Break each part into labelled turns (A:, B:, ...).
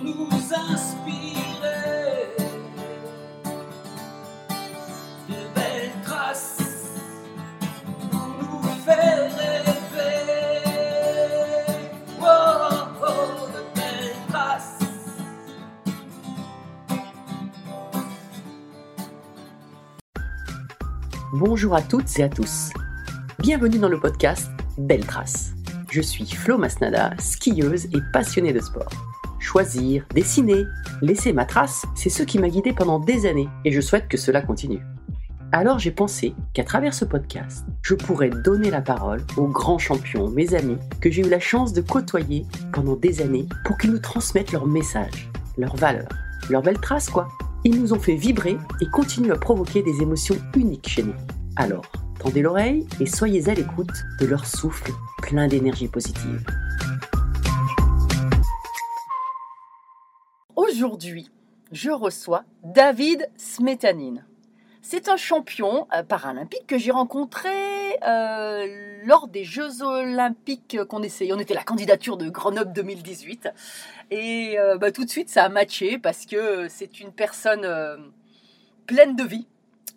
A: nous inspirer de belles traces pour nous faire rêver. Oh, oh, de belles traces.
B: Bonjour à toutes et à tous. Bienvenue dans le podcast Belles Traces. Je suis Flo Masnada, skieuse et passionnée de sport. Choisir, dessiner, laisser ma trace, c'est ce qui m'a guidée pendant des années et je souhaite que cela continue. Alors j'ai pensé qu'à travers ce podcast, je pourrais donner la parole aux grands champions, mes amis, que j'ai eu la chance de côtoyer pendant des années pour qu'ils nous transmettent leurs messages, leurs valeurs, leurs belles traces quoi. Ils nous ont fait vibrer et continuent à provoquer des émotions uniques chez nous. Alors, tendez l'oreille et soyez à l'écoute de leur souffle plein d'énergie positive.
C: Aujourd'hui, je reçois David Smetanine. C'est un champion paralympique que j'ai rencontré lors des Jeux Olympiques qu'on essayait. On était la candidature de Grenoble 2018. Et tout de suite, ça a matché parce que c'est une personne pleine de vie.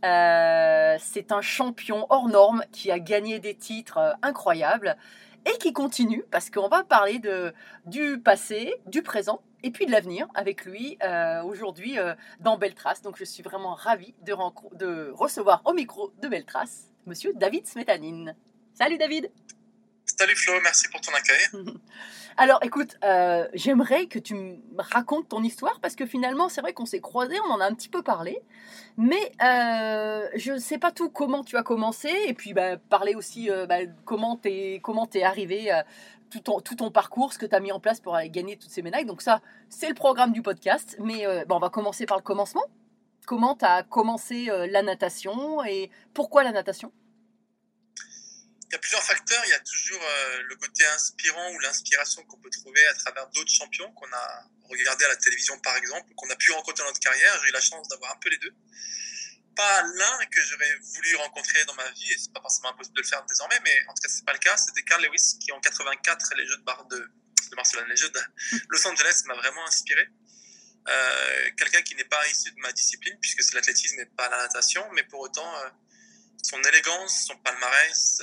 C: C'est un champion hors norme qui a gagné des titres incroyables et qui continue parce qu'on va parler du passé, du présent et puis de l'avenir avec lui aujourd'hui dans Belles Traces. Donc je suis vraiment ravie de recevoir au micro de Belles Traces monsieur David Smetanine. Salut David.
D: Salut Flo, merci pour ton accueil.
C: Alors écoute, j'aimerais que tu me racontes ton histoire parce que finalement c'est vrai qu'on s'est croisés, on en a un petit peu parlé, mais je ne sais pas tout comment tu as commencé et puis parler aussi comment t'es arrivé, tout ton parcours, ce que tu as mis en place pour aller gagner toutes ces médailles. Donc ça, c'est le programme du podcast, mais on va commencer par le commencement. Comment tu as commencé la natation et pourquoi la natation ?
D: Il y a plusieurs facteurs. Il y a toujours le côté inspirant ou l'inspiration qu'on peut trouver à travers d'autres champions qu'on a regardé à la télévision par exemple, qu'on a pu rencontrer dans notre carrière. J'ai eu la chance d'avoir un peu les deux. Pas l'un que j'aurais voulu rencontrer dans ma vie, et c'est pas forcément impossible de le faire désormais, mais en tout cas c'est pas le cas. C'était Carl Lewis qui en 84 les Jeux de Barcelone, les Jeux de Los Angeles m'a vraiment inspiré. Quelqu'un qui n'est pas issu de ma discipline puisque c'est l'athlétisme et pas la natation, mais pour autant son élégance, son palmarès,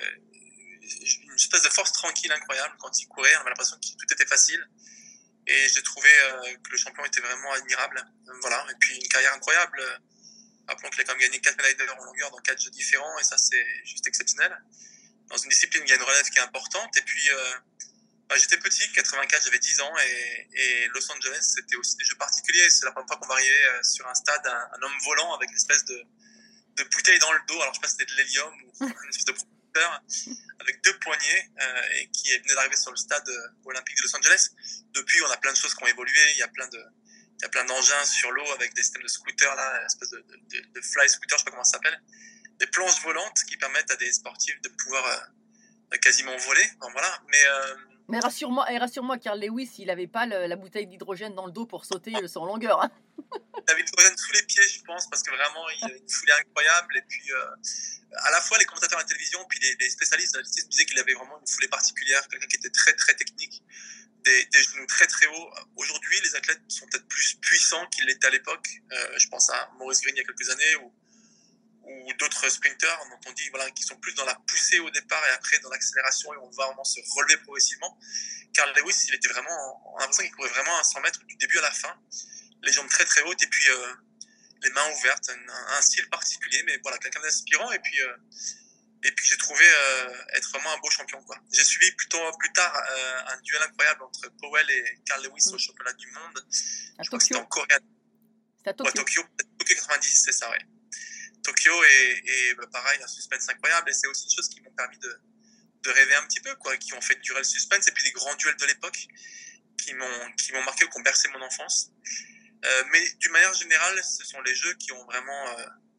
D: une espèce de force tranquille incroyable quand il courait. On avait l'impression que tout était facile. Et j'ai trouvé que le champion était vraiment admirable. Voilà. Et puis une carrière incroyable. Rappelons qu'il a quand même gagné 4 médailles d'or en longueur dans 4 jeux différents. Et ça, c'est juste exceptionnel. Dans une discipline, il y a une relève qui est importante. Et puis, j'étais petit, 84, j'avais 10 ans. Et Los Angeles, c'était aussi des jeux particuliers. C'est la première fois qu'on va arriver sur un stade, un homme volant avec une espèce de bouteille dans le dos, alors je sais pas si c'était de l'hélium ou une espèce de projecteur avec 2 poignées et qui venait d'arriver sur le stade olympique de Los Angeles. Depuis, on a plein de choses qui ont évolué. Il y a plein d'engins sur l'eau avec des systèmes de scooters là, une espèce de fly scooter, je sais pas comment ça s'appelle, des planches volantes qui permettent à des sportifs de pouvoir quasiment voler. Bon, voilà.
C: Mais rassure-moi, Carl Lewis, il n'avait pas la bouteille d'hydrogène dans le dos pour sauter sur longueur. Hein.
D: Il avait l'hydrogène sous les pieds, je pense, parce que vraiment, il avait une foulée incroyable. Et puis, à la fois, les commentateurs à la télévision, puis les spécialistes de l'athlétisme disaient qu'il avait vraiment une foulée particulière, quelqu'un qui était très, très technique, des genoux très, très hauts. Aujourd'hui, les athlètes sont peut-être plus puissants qu'ils l'étaient à l'époque. Je pense à Maurice Greene il y a quelques années, ou d'autres sprinteurs dont on dit qui sont plus dans la poussée au départ et après dans l'accélération et on va vraiment se relever progressivement. Carl Lewis, il était vraiment, on a l'impression qu'il courait vraiment à 100 mètres du début à la fin, les jambes très très hautes et puis les mains ouvertes, un style particulier, mais voilà, quelqu'un d'inspirant et puis j'ai trouvé être vraiment un beau champion quoi. J'ai suivi plus tard un duel incroyable entre Powell et Carl Lewis au championnat du monde. Je crois que c'était en Corée.
C: C'était à Tokyo.
D: Tokyo 90, c'est ça, ouais. Tokyo et pareil, un suspense incroyable et c'est aussi des choses qui m'ont permis de rêver un petit peu quoi, qui ont fait durer le suspense et puis des grands duels de l'époque qui m'ont marqué ou qui ont bercé mon enfance. Mais d'une manière générale, ce sont les jeux qui m'ont vraiment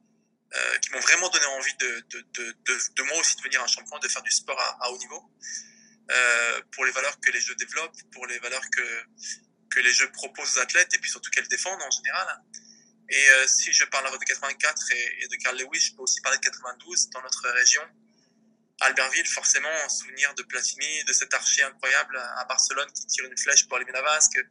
D: donné envie de moi aussi devenir un champion, de faire du sport à haut niveau, pour les valeurs que les jeux développent, pour les valeurs que les jeux proposent aux athlètes et puis surtout qu'elles défendent en général. Et si je parle de 84 et de Carl Lewis, je peux aussi parler de 92 dans notre région. Albertville, forcément, en souvenir de Platini, de cet archer incroyable à Barcelone qui tire une flèche pour allumer la vasque.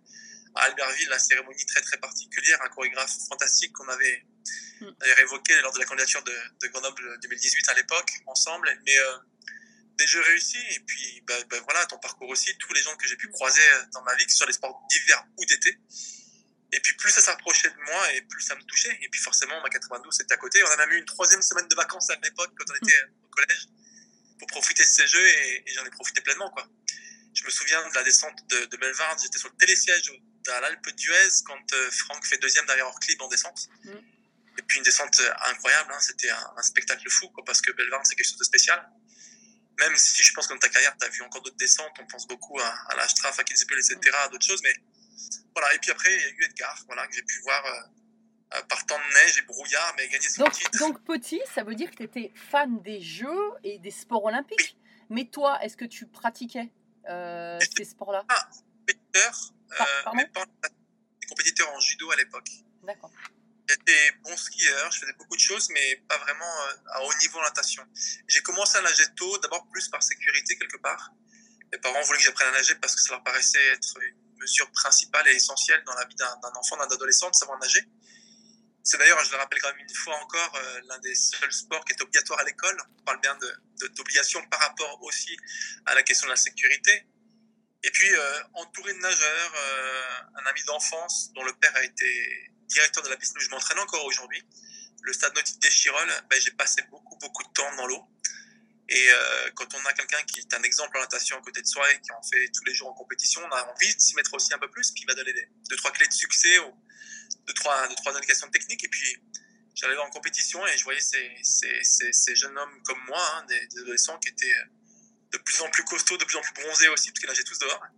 D: à Albertville, la cérémonie très très particulière, un chorégraphe fantastique qu'on avait d'ailleurs évoqué lors de la candidature de Grenoble 2018 à l'époque, ensemble. Mais des jeux réussis, et puis voilà, ton parcours aussi, tous les gens que j'ai pu croiser dans ma vie, que ce soit les sports d'hiver ou d'été. Et puis plus ça s'approchait de moi, et plus ça me touchait. Et puis forcément, ma 92, c'était à côté. On a même eu une 3e semaine de vacances à l'époque, quand on était au collège, pour profiter de ces jeux, et j'en ai profité pleinement, quoi. Je me souviens de la descente de Bellewaerde, j'étais sur le télésiège à l'Alpe d'Huez quand Franck fait 2e derrière Orclib en descente. Et puis une descente incroyable, hein. C'était un spectacle fou, quoi, parce que Bellewaerde, c'est quelque chose de spécial. Même si je pense que dans ta carrière, tu as vu encore d'autres descentes, on pense beaucoup à la Strafe, à Kitzbühel, etc., à d'autres choses, mais voilà. Et puis après, il y a eu Edgar, voilà, que j'ai pu voir par temps de neige et brouillard, mais gagner son titre.
C: Donc petit, ça veut dire que tu étais fan des Jeux et des sports olympiques. Oui. Mais toi, est-ce que tu pratiquais ces sports-là?
D: Compétiteur, mais pas compétiteur en judo à l'époque.
C: D'accord.
D: J'étais bon skieur, je faisais beaucoup de choses, mais pas vraiment à haut niveau en natation. J'ai commencé à nager tôt, d'abord plus par sécurité quelque part. Mes parents voulaient que j'apprenne à nager parce que ça leur paraissait être une mesure principale et essentielle dans la vie d'un enfant, d'un adolescent, de savoir nager. C'est d'ailleurs, je le rappelle quand même une fois encore, l'un des seuls sports qui est obligatoire à l'école. On parle bien d'obligation par rapport aussi à la question de la sécurité. Et puis, entouré de nageurs, un ami d'enfance dont le père a été directeur de la piscine où je m'entraîne encore aujourd'hui, le stade nautique d'Échirolles, j'ai passé beaucoup de temps dans l'eau. Et quand on a quelqu'un qui est un exemple en natation à côté de soi et qui en fait tous les jours en compétition, on a envie de s'y mettre aussi un peu plus, puis il va donner 2-3 clés de succès, ou 2-3 indications techniques. Et puis j'allais en compétition et je voyais ces jeunes hommes comme moi, hein, des adolescents qui étaient de plus en plus costauds, de plus en plus bronzés aussi, parce qu'ils nageaient tous dehors.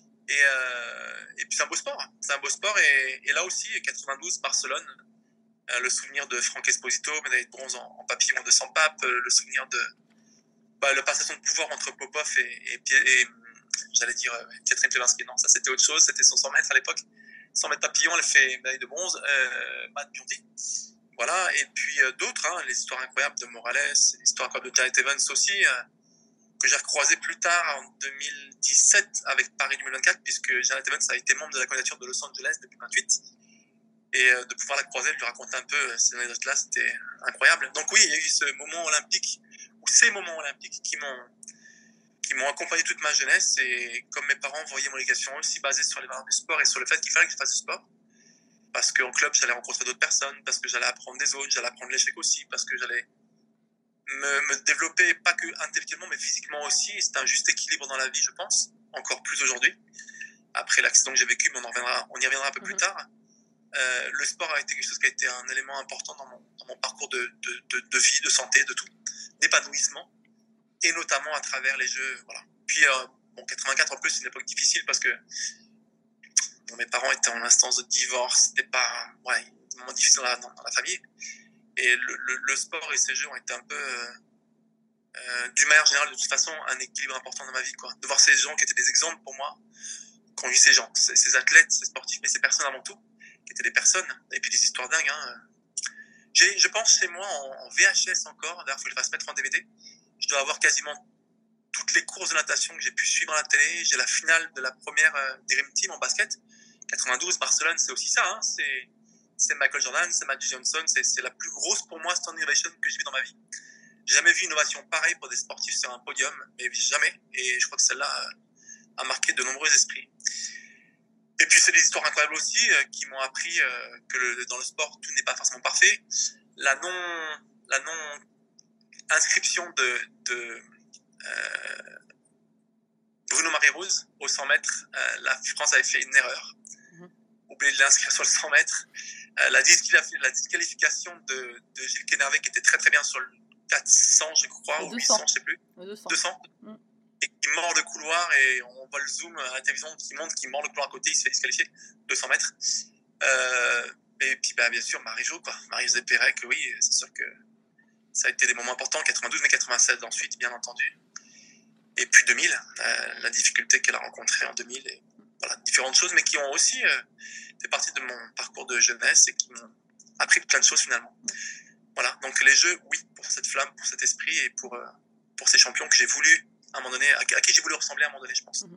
D: Et puis c'est un beau sport, et là aussi, 92, Barcelone, le souvenir de Franck Esposito, médaille de bronze en papillon de 100 papes, le souvenir de la passation de pouvoir entre Popov et j'allais dire Catherine Klevinski. Non, ça c'était autre chose, c'était son 100 mètres à l'époque. 100 mètres papillon, elle fait médaille de bronze, Matt Biondi. Voilà, et puis d'autres, hein, les histoires incroyables de Morales, l'histoire incroyable de Janet Evans aussi, que j'ai recroisé plus tard en 2017 avec Paris 2024, puisque Janet Evans a été membre de la candidature de Los Angeles depuis 2028. Et de pouvoir la croiser, de lui raconter un peu ces anecdotes-là, c'était incroyable. Donc oui, il y a eu ce moment olympique, ou ces moments olympiques qui m'ont accompagné toute ma jeunesse, et comme mes parents voyaient mon éducation aussi basée sur les valeurs du sport et sur le fait qu'il fallait que je fasse du sport, parce qu'en club j'allais rencontrer d'autres personnes, parce que j'allais apprendre des autres, j'allais apprendre l'échec aussi, parce que j'allais me développer pas que intellectuellement mais physiquement aussi. C'était un juste équilibre dans la vie, je pense, encore plus aujourd'hui, après l'accident que j'ai vécu, mais on y reviendra un peu plus tard. Le sport a été quelque chose qui a été un élément important dans mon parcours de vie, de santé, de tout, d'épanouissement, et notamment à travers les jeux. Voilà. Puis 84 en plus, c'est une époque difficile parce que mes parents étaient en instance de divorce, c'était pas un moment difficile dans la famille, et le sport et ces jeux ont été un peu d'une manière générale, de toute façon, un équilibre important dans ma vie, quoi. De voir ces gens qui étaient des exemples pour moi, quand je vis ces gens, ces athlètes, ces sportifs, mais ces personnes avant tout, qui étaient des personnes, et puis des histoires dingues, hein. Je pense chez moi en VHS encore, d'ailleurs il faut que je le fasse mettre en DVD, je dois avoir quasiment toutes les courses de natation que j'ai pu suivre à la télé. J'ai la finale de la première Dream Team en basket, 92, Barcelone, c'est aussi ça, hein. C'est Michael Jordan, c'est Magic Johnson, c'est la plus grosse pour moi standing ovation que j'ai vue dans ma vie. J'ai jamais vu une innovation pareille pour des sportifs sur un podium, mais jamais, et je crois que celle-là a marqué de nombreux esprits. Et puis c'est des histoires incroyables aussi qui m'ont appris que dans le sport tout n'est pas forcément parfait. La non inscription de Bruno Marie-Rose au 100 mètres, la France avait fait une erreur, oublié de l'inscrire sur le 100 mètres. La disqualification de Gilles Kénervé, qui était très très bien sur le 400 je crois, ou 800 je sais plus, 200. Et qui mord le couloir, et on voit le zoom à la télévision qui montre qu'il mord le couloir à côté, il se fait disqualifier 200 mètres. Et puis bien sûr Marie-Jo, Marie-Josée Pérec, oui, c'est sûr que ça a été des moments importants, 92 mais 96 ensuite, bien entendu. Et puis 2000, la difficulté qu'elle a rencontrée en 2000, et voilà, différentes choses, mais qui ont aussi fait partie de mon parcours de jeunesse et qui m'ont appris plein de choses finalement. Voilà, donc les jeux, oui, pour cette flamme, pour cet esprit, et pour ces champions que j'ai voulu à un moment donné, à qui j'ai voulu ressembler à un moment donné, je pense.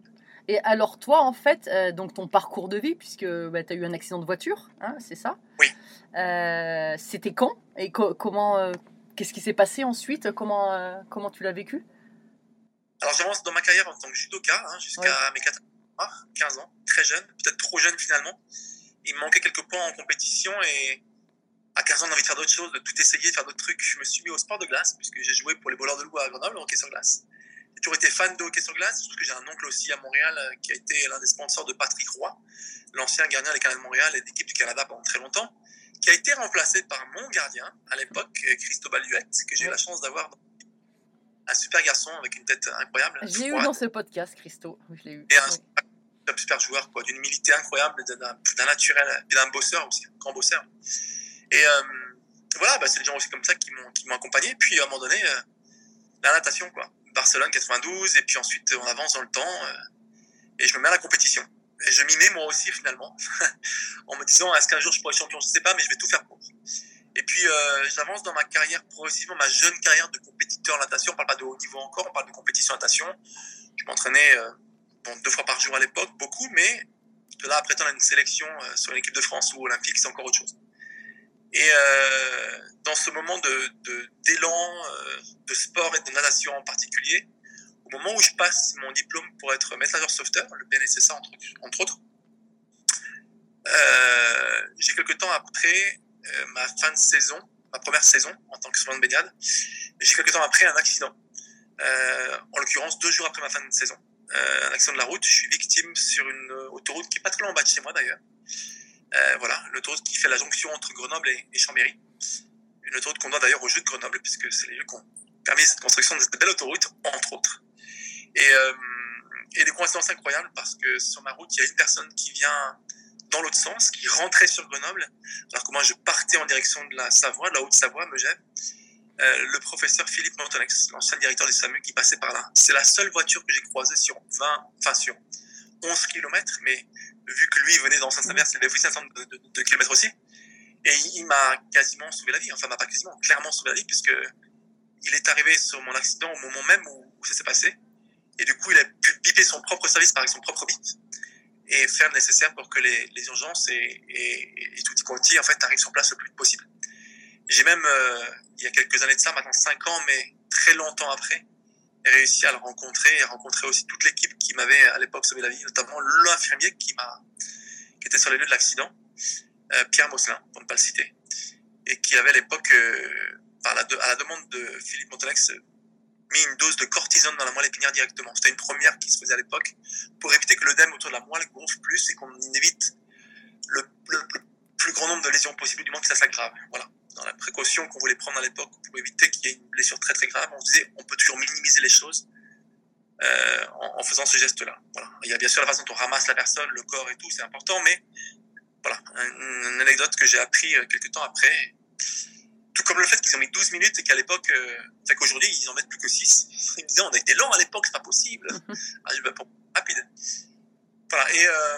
C: Et alors toi, en fait, donc ton parcours de vie, puisque bah, tu as eu un accident de voiture, hein, c'est ça?
D: Oui.
C: C'était quand? Et comment, qu'est-ce qui s'est passé ensuite? Comment tu l'as vécu?
D: Alors j'avance dans ma carrière en tant que judoka jusqu'à mes 15 ans, très jeune, peut-être trop jeune finalement. Il me manquait quelques points en compétition et à 15 ans, on a envie de faire d'autres choses, de tout essayer, de faire d'autres trucs. Je me suis mis au sport de glace puisque j'ai joué pour les Voleurs de Loup à Grenoble, au hockey sur glace. J'ai toujours été fan de hockey sur glace, parce que j'ai un oncle aussi à Montréal qui a été l'un des sponsors de Patrick Roy, l'ancien gardien des Canadiens de Montréal et d'équipe du Canada pendant très longtemps, qui a été remplacé par mon gardien à l'époque, Christo Baluette, que j'ai eu la chance d'avoir. Un super garçon avec une tête incroyable.
C: J'ai eu dans ce podcast, Christo. Je l'ai eu.
D: Et un super joueur, quoi, d'une humilité incroyable, d'un naturel, et d'un bosseur aussi, un grand bosseur. Et voilà, c'est des gens aussi comme ça qui m'ont accompagné. Puis à un moment donné, la natation, quoi. Barcelone 92, et puis ensuite on avance dans le temps, et je me mets à la compétition. Et je m'y mets moi aussi finalement, en me disant est-ce qu'un jour je pourrai être champion, je ne sais pas, mais je vais tout faire pour. Et puis j'avance dans ma carrière progressivement, ma jeune carrière de compétiteur en natation. On ne parle pas de haut niveau encore, on parle de compétition en natation. Je m'entraînais 2 fois par jour à l'époque, beaucoup, mais de là à prétendre à une sélection sur l'équipe de France ou olympique, c'est encore autre chose. Et dans ce moment d'élan, de sport et de natation en particulier, au moment où je passe mon diplôme pour être maître nageur sauveteur, le BNSSA entre autres, j'ai quelques temps après ma fin de saison, ma première saison en tant que sauveur de baignade, j'ai quelques temps après un accident, en l'occurrence 2 jours après ma fin de saison, un accident de la route. Je suis victime sur une autoroute qui est pas très loin en bas de chez moi d'ailleurs. Voilà, l'autoroute qui fait la jonction entre Grenoble et Chambéry. Une autoroute qu'on doit d'ailleurs aux Jeux de Grenoble, puisque c'est les Jeux qui ont permis cette construction de cette belle autoroute, entre autres. Et des coïncidences incroyables, parce que sur ma route, il y a une personne qui vient dans l'autre sens, qui rentrait sur Grenoble, alors que moi je partais en direction de la Savoie, de la Haute-Savoie, Megève. Le professeur Philippe Montonex, l'ancien directeur du SAMU, qui passait par là. C'est la seule voiture que j'ai croisée sur 11 km, mais vu que lui venait dans Saint-Sauveur, il avait fait 500 de kilomètres aussi. Et il m'a quasiment sauvé la vie, enfin, pas quasiment, clairement sauvé la vie, puisque il est arrivé sur mon accident au moment même où ça s'est passé. Et du coup, il a pu biper son propre service avec son propre bip et faire le nécessaire pour que les urgences et tutti quanti, en fait, arrivent sur place le plus vite possible. J'ai même, il y a quelques années de ça, maintenant 5 ans, mais très longtemps après, réussi à le rencontrer et rencontrer aussi toute l'équipe qui m'avait à l'époque sauvé la vie, notamment l'infirmier qui était sur les lieux de l'accident, Pierre Mosselin, pour ne pas le citer, et qui avait à l'époque, à la demande de Philippe Montonex, mis une dose de cortisone dans la moelle épinière directement. C'était une première qui se faisait à l'époque pour éviter que l'œdème autour de la moelle gonfle plus et qu'on évite le plus grand nombre de lésions possibles, du moins que ça s'aggrave. Voilà. Dans la précaution qu'on voulait prendre à l'époque pour éviter qu'il y ait une blessure très très grave, on se disait on peut toujours minimiser les choses en faisant ce geste-là. Voilà. Il y a bien sûr la façon dont on ramasse la personne, le corps et tout, c'est important, mais voilà, une anecdote que j'ai appris quelques temps après. Tout comme le fait qu'ils ont mis 12 minutes et qu'à l'époque, c'est qu'aujourd'hui ils en mettent plus que 6. Ils me disaient on a été lent à l'époque, c'est pas possible. Rapide. Voilà.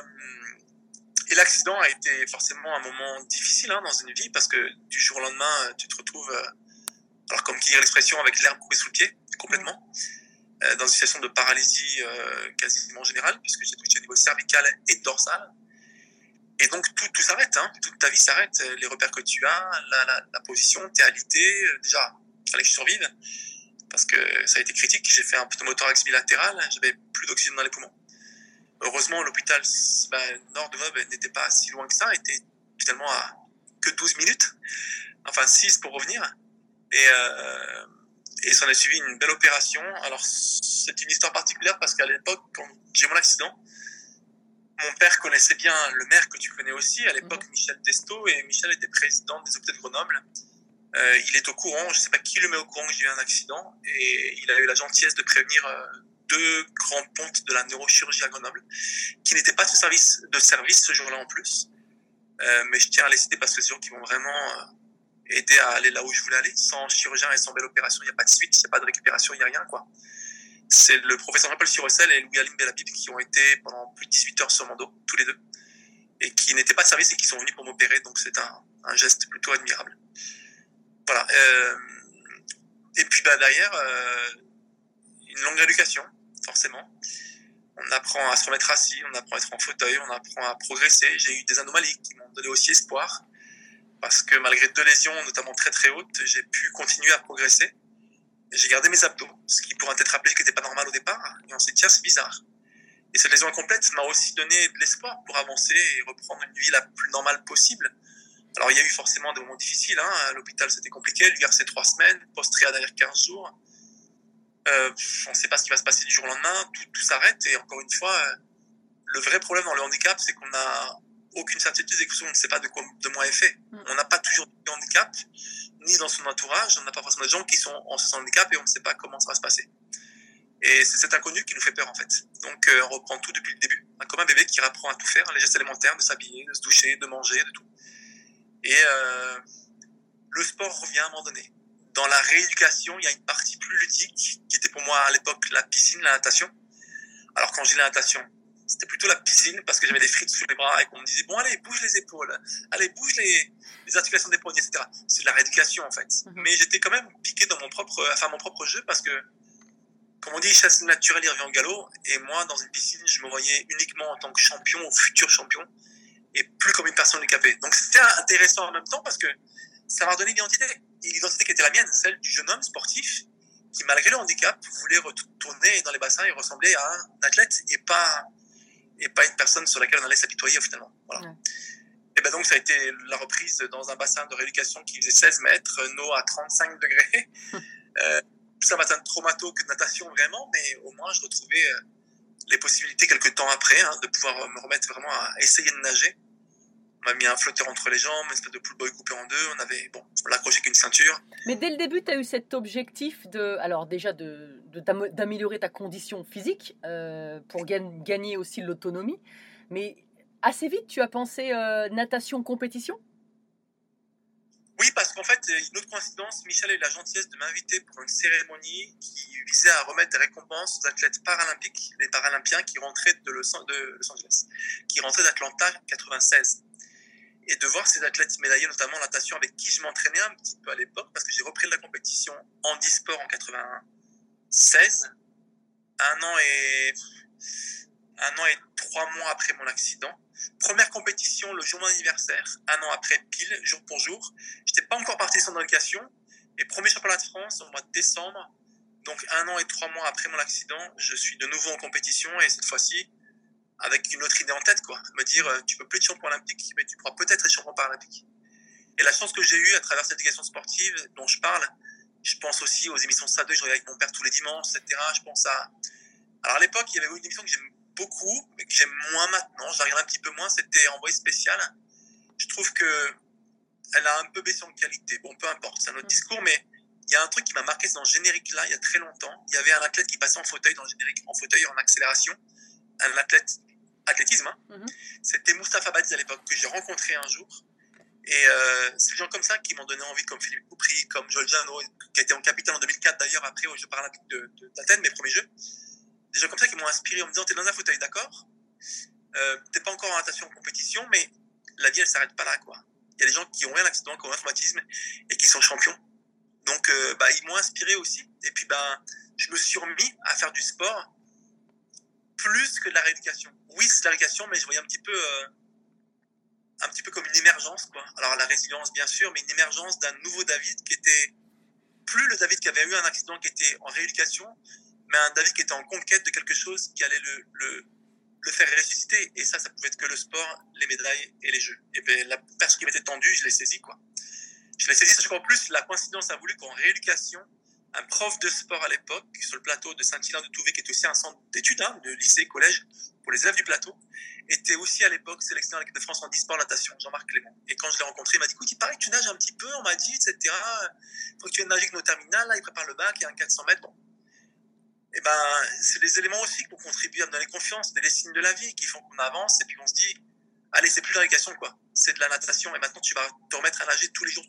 D: Et l'accident a été forcément un moment difficile dans une vie, parce que du jour au lendemain, tu te retrouves, alors comme qui dit l'expression, avec l'herbe coupée sous le pied, complètement, dans une situation de paralysie quasiment générale, puisque j'ai touché au niveau cervical et dorsal. Et donc tout s'arrête, toute ta vie s'arrête. Les repères que tu as, la position, t'es alité. Déjà, il fallait que je survive, parce que ça a été critique. J'ai fait un pneumothorax bilatéral, j'avais plus d'oxygène dans les poumons. Heureusement, l'hôpital nord de Grenoble n'était pas si loin que ça, était finalement à que 12 minutes, enfin 6 pour revenir. Et s'en est suivi une belle opération. Alors, c'est une histoire particulière, parce qu'à l'époque, quand j'ai eu mon accident, mon père connaissait bien le maire que tu connais aussi, à l'époque, Michel Testo, et Michel était président des hôpitaux de Grenoble. Il est au courant, je ne sais pas qui le met au courant que j'ai eu un accident, et il a eu la gentillesse de prévenir 2 grands pontes de la neurochirurgie à Grenoble, qui n'étaient pas de service ce jour-là en plus. Mais je tiens à les citer, parce que c'est des gens qui m'ont vraiment aidé à aller là où je voulais aller. Sans chirurgien et sans belle opération, il n'y a pas de suite, il n'y a pas de récupération, il n'y a rien, quoi. C'est le professeur Jean-Paul Sirocel et Louis-Aline Bellabib qui ont été pendant plus de 18 heures sur mon dos, tous les deux, et qui n'étaient pas de service et qui sont venus pour m'opérer, donc c'est un geste plutôt admirable. Voilà. Et puis derrière, une longue rééducation, forcément. On apprend à se remettre assis, on apprend à être en fauteuil, on apprend à progresser. J'ai eu des anomalies qui m'ont donné aussi espoir. Parce que malgré 2 lésions, notamment très très hautes, j'ai pu continuer à progresser. Et j'ai gardé mes abdos, ce qui pour un tétraplégique n'était pas normal au départ. Et on s'est dit, tiens, c'est bizarre. Et cette lésion incomplète m'a aussi donné de l'espoir pour avancer et reprendre une vie la plus normale possible. Alors il y a eu forcément des moments difficiles. À l'hôpital, c'était compliqué. L'URC 3 semaines, post-tria derrière 15 jours. On ne sait pas ce qui va se passer du jour au lendemain. Tout s'arrête. Et encore une fois, le vrai problème dans le handicap, c'est qu'on n'a aucune certitude et qu'on ne sait pas de quoi demain est fait. On n'a pas toujours de handicap, ni dans son entourage. On n'a pas forcément de gens qui sont en ce handicap et on ne sait pas comment ça va se passer. Et c'est cet inconnu qui nous fait peur en fait. Donc on reprend tout depuis le début. Comme un bébé qui apprend à tout faire, les gestes élémentaires, de s'habiller, de se doucher, de manger, de tout. Et le sport revient à un moment donné. Dans la rééducation, il y a une partie plus ludique qui était pour moi à l'époque la piscine, la natation. Alors quand j'ai la natation, c'était plutôt la piscine parce que j'avais des frites sous les bras et qu'on me disait bon allez bouge les épaules, allez bouge les articulations des poignets, etc. C'est de la rééducation en fait. Mais j'étais quand même piqué dans mon propre jeu parce que comme on dit, chasse naturelle, il revient au galop. Et moi, dans une piscine, je me voyais uniquement en tant que champion ou futur champion et plus comme une personne handicapée. Donc c'était intéressant en même temps parce que ça m'a donné une identité. Et l'identité qui était la mienne, celle du jeune homme sportif qui, malgré le handicap, voulait retourner dans les bassins et ressembler à un athlète et pas une personne sur laquelle on allait s'apitoyer finalement. Voilà. Ouais. Et ben donc ça a été la reprise dans un bassin de rééducation qui faisait 16 mètres, une eau à 35 degrés. Plus un bassin de traumato que de natation vraiment, mais au moins je retrouvais les possibilités quelques temps après de pouvoir me remettre vraiment à essayer de nager. On m'a mis un flotteur entre les jambes, une espèce de pull boy coupé en deux, on l'accrochait qu'une ceinture.
C: Mais dès le début, tu as eu cet objectif d'améliorer ta condition physique pour gagner aussi l'autonomie, mais assez vite tu as pensé natation compétition?
D: Oui, parce qu'en fait, une autre coïncidence, Michel a eu la gentillesse de m'inviter pour une cérémonie qui visait à remettre des récompenses aux athlètes paralympiques, les paralympiens qui rentraient de Los Angeles, qui rentraient d'Atlanta 96. Et de voir ces athlètes médaillés, notamment en natation, avec qui je m'entraînais un petit peu à l'époque, parce que j'ai repris de la compétition handisport en 96, un an et 3 mois après mon accident. Première compétition le jour de mon anniversaire, un an après pile, jour pour jour. J'étais pas encore parti sans allocation. Et premier championnat de France au mois de décembre. Donc 1 an et 3 mois après mon accident, je suis de nouveau en compétition et cette fois-ci avec une autre idée en tête, quoi. Me dire tu peux plus être champion olympique, mais tu pourras peut-être être champion paralympique. Et la chance que j'ai eue à travers cette éducation sportive dont je parle, je pense aussi aux émissions SAD, je regardais avec mon père tous les dimanches, etc. Je pense à... Alors à l'époque, il y avait une émission que j'aime beaucoup, mais que j'aime moins maintenant, je la regarde un petit peu moins, c'était Envoyé spécial. Je trouve que elle a un peu baissé en qualité. Bon, peu importe, c'est un autre discours, mais il y a un truc qui m'a marqué, c'est dans le générique-là, il y a très longtemps. Il y avait un athlète qui passait en fauteuil dans le générique, en fauteuil, en accélération. Un athlète, athlétisme, C'était Mustapha Badiz à l'époque, que j'ai rencontré un jour. Et c'est des gens comme ça qui m'ont donné envie, comme Philippe Coupry, comme Joel Jano, qui a été en capitaine en 2004 d'ailleurs, après aux Jeux paralympiques d'Athènes, mes premiers Jeux. Des gens comme ça qui m'ont inspiré en me disant t'es dans un fauteuil, d'accord, t'es pas encore en natation en compétition, mais la vie elle s'arrête pas là, quoi. Il y a des gens qui ont eu un accident, qui ont un traumatisme et qui sont champions. Donc ils m'ont inspiré aussi. Et puis je me suis remis à faire du sport plus que de la rééducation. Oui, c'est de la rééducation, mais je voyais un petit peu comme une émergence, quoi. Alors la résilience bien sûr, mais une émergence d'un nouveau David qui était plus le David qui avait eu un accident, qui était en rééducation, mais un David qui était en conquête de quelque chose qui allait le faire ressusciter. Et ça pouvait être que le sport, les médailles et les jeux. Et bien, la perche qui m'était tendue, je l'ai saisie, quoi. Je l'ai saisie, sachant qu'en plus, la coïncidence a voulu qu'en rééducation, un prof de sport à l'époque, sur le plateau de Saint-Hilaire-de-Touvet, qui était aussi un centre d'études, de lycée, collège, pour les élèves du plateau, était aussi à l'époque sélectionné en équipe de France en e-sport natation, Jean-Marc Clément. Et quand je l'ai rencontré, il m'a dit, écoute, il paraît que tu nages un petit peu, on m'a dit, etc. Il faut que tu viennes nager avec nos terminales, là, il prépare le bac, il y a un 400 mètres, bon. Et c'est des éléments aussi qui contribuent à me donner confiance, des signes de la vie qui font qu'on avance et puis on se dit, allez, c'est plus de la rééducation, quoi. C'est de la natation et maintenant tu vas te remettre à nager tous les jours.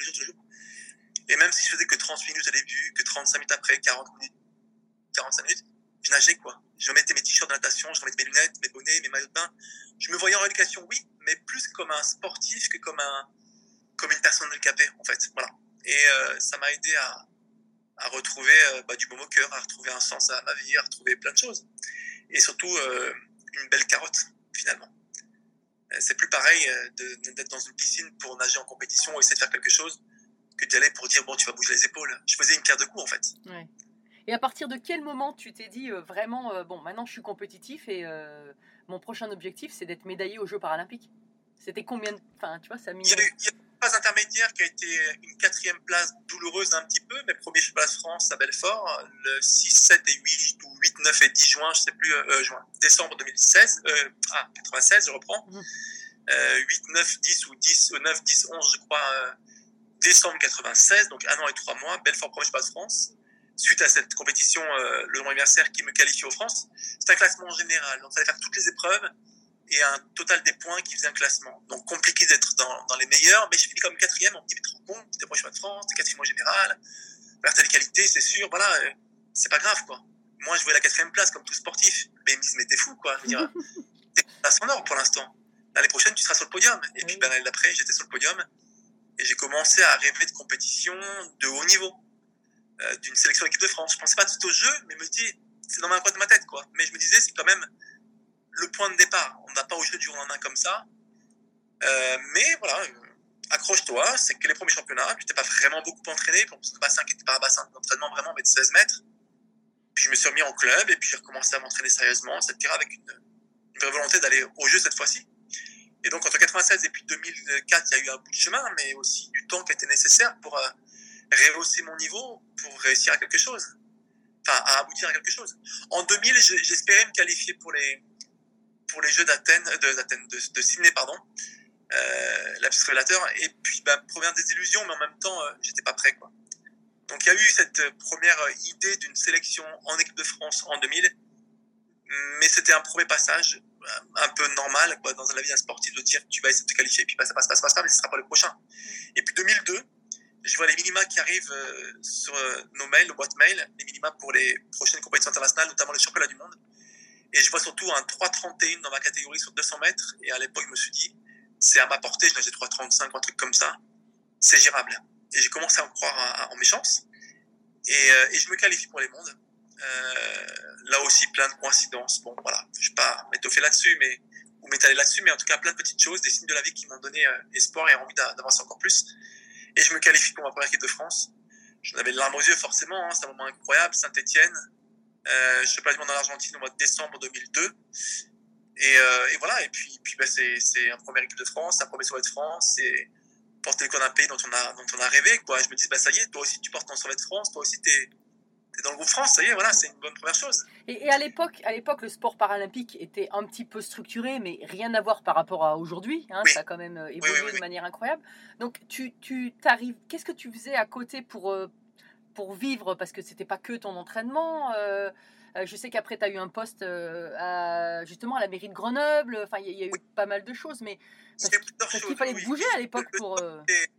D: Et même si je faisais que 30 minutes au début, que 35 minutes après, 40 minutes, 45 minutes, je nageais, quoi. Je remettais mes t-shirts de natation, je remettais mes lunettes, mes bonnets, mes maillots de bain. Je me voyais en rééducation, oui, mais plus comme un sportif que comme une personne handicapée, en fait. Voilà. Et ça m'a aidé à retrouver du baume au cœur, à retrouver un sens à ma vie, à retrouver plein de choses. et surtout une belle carotte finalement. C'est plus pareil d'être dans une piscine pour nager en compétition ou essayer de faire quelque chose que d'y aller pour dire bon, tu vas bouger les épaules. Je faisais une pierre de coups en fait.
C: Ouais. Et à partir de quel moment tu t'es dit vraiment bon, maintenant je suis compétitif et mon prochain objectif c'est d'être médaillé aux Jeux paralympiques? C'était combien de... Enfin, tu vois, ça a mis...
D: Il y a une phase intermédiaire qui a été une 4e place douloureuse un petit peu. Mes premiers championnats de France à Belfort, le 6, 7 et 8, ou 8, 9 et 10 juin, je sais plus, décembre 2016, 96, je reprends. 8, 9, 10 ou 10, 9, 10, 11, je crois, décembre 96, donc 1 an et 3 mois, Belfort premier championnat de France. Suite à cette compétition, le long anniversaire qui me qualifie aux France, c'est un classement général. Donc, il fallait faire toutes les épreuves et un total des points qui faisait un classement. Donc, compliqué d'être dans les meilleurs, mais je finis comme 4e. On me dit, mais tu te rends compte, t'es premier championnat de France, t'es 4e au général, t'as des qualités, c'est sûr, voilà, c'est pas grave, quoi. Moi, je voulais la 4e place comme tout sportif. Mais ils me disent, mais t'es fou, quoi. Je veux dire, t'es pas en or pour l'instant. L'année prochaine, tu seras sur le podium. Et puis, l'année d'après, j'étais sur le podium et j'ai commencé à rêver de compétition de haut niveau. D'une sélection équipe de France. Je pensais pas tout au jeu, mais je me dis, c'est dans un coin de ma tête, quoi. Mais je me disais, c'est quand même le point de départ. On n'a pas au jeu du jour au lendemain comme ça. Mais voilà, accroche-toi, c'est que les premiers championnats, tu t'es pas vraiment beaucoup entraîné, pour ce bassin qui n'était pas un bassin d'entraînement vraiment, mais de 16 mètres. Puis je me suis remis en club et puis j'ai recommencé à m'entraîner sérieusement, etc., avec une vraie volonté d'aller au jeu cette fois-ci. Et donc entre 96 et puis 2004, il y a eu un bout de chemin, mais aussi du temps qui était nécessaire pour rehausser mon niveau pour réussir à quelque chose, enfin à aboutir à quelque chose. En 2000, j'espérais me qualifier pour les Jeux de Sydney, pardon, lapsus révélateur. Et puis première désillusion, mais en même temps, j'étais pas prêt, quoi. Donc il y a eu cette première idée d'une sélection en équipe de France en 2000, mais c'était un premier passage un peu normal, quoi, dans la vie d'un sportif, de dire tu vas essayer de te qualifier, puis ça passe, mais ce sera pas le prochain. Et puis 2002. Je vois les minima qui arrivent sur nos mails, nos boîtes mail, les minima pour les prochaines compétitions internationales, notamment les championnats du monde. Et je vois surtout un 3,31 dans ma catégorie sur 200 mètres. Et à l'époque, je me suis dit, c'est à ma portée, je nageais 3,35 ou un truc comme ça. C'est gérable. Et j'ai commencé à me croire en mes chances. Et je me qualifie pour les mondes. Là aussi, plein de coïncidences. Bon, voilà, je ne vais pas m'étoffer là-dessus, ou m'étaler là-dessus, mais en tout cas, plein de petites choses, des signes de la vie qui m'ont donné espoir et envie d'avancer encore plus. Et je me qualifie pour ma première équipe de France. J'en avais les larmes aux yeux, forcément. Hein, c'est un moment incroyable. Saint-Étienne. Je suis placé dans l'Argentine au mois de décembre 2002. Et voilà. Et puis c'est un première équipe de France, un premier survêt de France. C'est porter le corps d'un pays dont on a rêvé, quoi. Je me dis, ça y est, toi aussi, tu portes ton survêt de France. Toi aussi, t'es dans le groupe France. Ça y est, voilà, c'est une bonne première chose.
C: Et à l'époque, le sport paralympique était un petit peu structuré, mais rien à voir par rapport à aujourd'hui. Hein, oui. Ça a quand même évolué de manière incroyable. Donc, tu t'arrives. Qu'est-ce que tu faisais à côté pour vivre, parce que c'était pas que ton entraînement. Je sais qu'après, tu as eu un poste justement à la mairie de Grenoble. Enfin, il y a eu pas mal de choses, mais parce qu'il fallait bouger à l'époque pour.
D: Pardon ?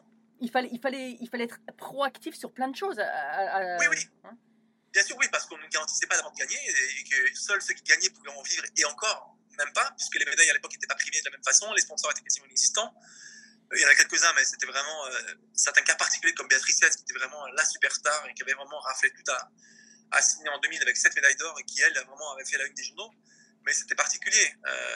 C: Il fallait être proactif sur plein de choses.
D: Oui. Hein, bien sûr, oui, parce qu'on ne garantissait pas d'avant de gagner et que seuls ceux qui gagnaient pouvaient en vivre, et encore, même pas, puisque les médailles à l'époque n'étaient pas primées de la même façon, les sponsors étaient quasiment inexistants. Il y en a quelques-uns, mais c'était vraiment certains cas particuliers comme Béatrice Hess, qui était vraiment la superstar et qui avait vraiment raflé tout à Sydney en 2000 avec 7 médailles d'or et qui, elle, vraiment avait fait la une des journaux. Mais c'était particulier.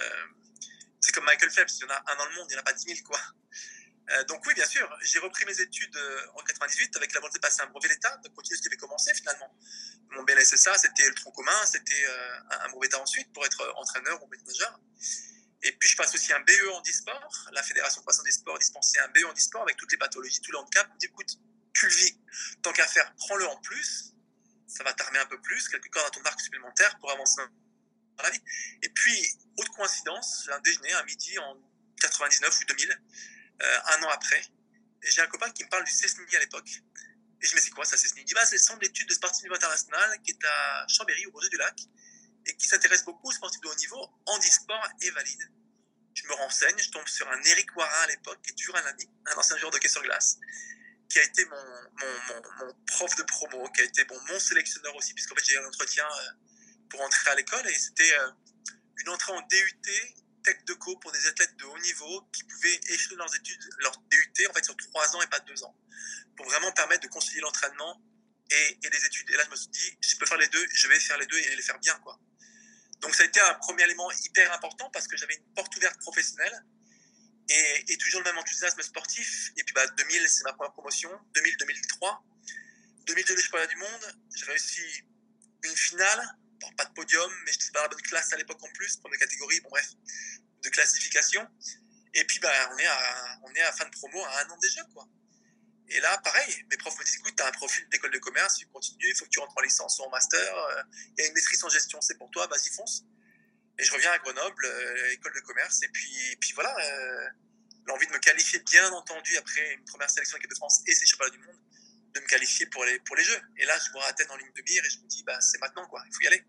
D: C'est comme Michael Phelps, il y en a un dans le monde, il n'y en a pas 10 000, quoi. Donc oui, bien sûr, j'ai repris mes études en 98 avec la volonté de passer un brevet d'État, de continuer ce que j'avais commencé finalement. Mon BLSSA, c'était le tronc commun, c'était un brevet d'État ensuite pour être entraîneur ou maître nageur. Et puis je passe aussi un BE en e-sport. La Fédération française des sports dispensait un BE en e-sport avec toutes les pathologies, tous les handicaps. Je me dis, écoute, tu le vis, tant qu'à faire, prends-le en plus. Ça va t'armer un peu plus, quelques cordes à ton arc supplémentaire pour avancer dans la vie. Et puis, autre coïncidence, j'ai un déjeuner à midi en 99 ou 2000, un an après, et j'ai un copain qui me parle du CESNI à l'époque. Et je me dis, c'est quoi ça, CESNI ? Il dit, c'est le centre d'études de sportifs niveau international qui est à Chambéry, au Bordeaux du Lac, et qui s'intéresse beaucoup aux sportifs de haut niveau, handisport et valide. Je me renseigne, je tombe sur un Éric Warin à l'époque, qui est toujours un ami, un ancien joueur de hockey sur glace, qui a été mon prof de promo, qui a été mon sélectionneur aussi, puisqu'en fait j'ai eu un entretien pour entrer à l'école, et c'était une entrée en DUT, tech de co pour des athlètes de haut niveau qui pouvaient échelonner leurs études, leur DUT en fait sur 3 ans et pas 2 ans, pour vraiment permettre de concilier l'entraînement et les études. Et là je me suis dit, je peux faire les deux, je vais faire les deux et les faire bien, quoi. Donc ça a été un premier élément hyper important parce que j'avais une porte ouverte professionnelle et toujours le même enthousiasme sportif. Et puis 2000, c'est ma première promotion, 2000, 2003. 2002, le championnat du monde, j'ai réussi une finale, bon, pas de podium, mais je n'étais pas dans la bonne classe à l'époque en plus, première catégorie, bon bref, de classification. Et puis on est à fin de promo à 1 an déjà, quoi. Et là, pareil, mes profs me disent, écoute, tu as un profil d'école de commerce, tu continues, il faut que tu rentres en licence ou en master, il y a une maîtrise en gestion, c'est pour toi, vas-y, fonce. Et je reviens à Grenoble, école de commerce, et puis voilà, l'envie de me qualifier, bien entendu, après une première sélection équipe de France et ces championnats du monde, de me qualifier pour les Jeux. Et là, je vois Athènes en ligne de mire et je me dis, c'est maintenant, quoi, il faut y aller.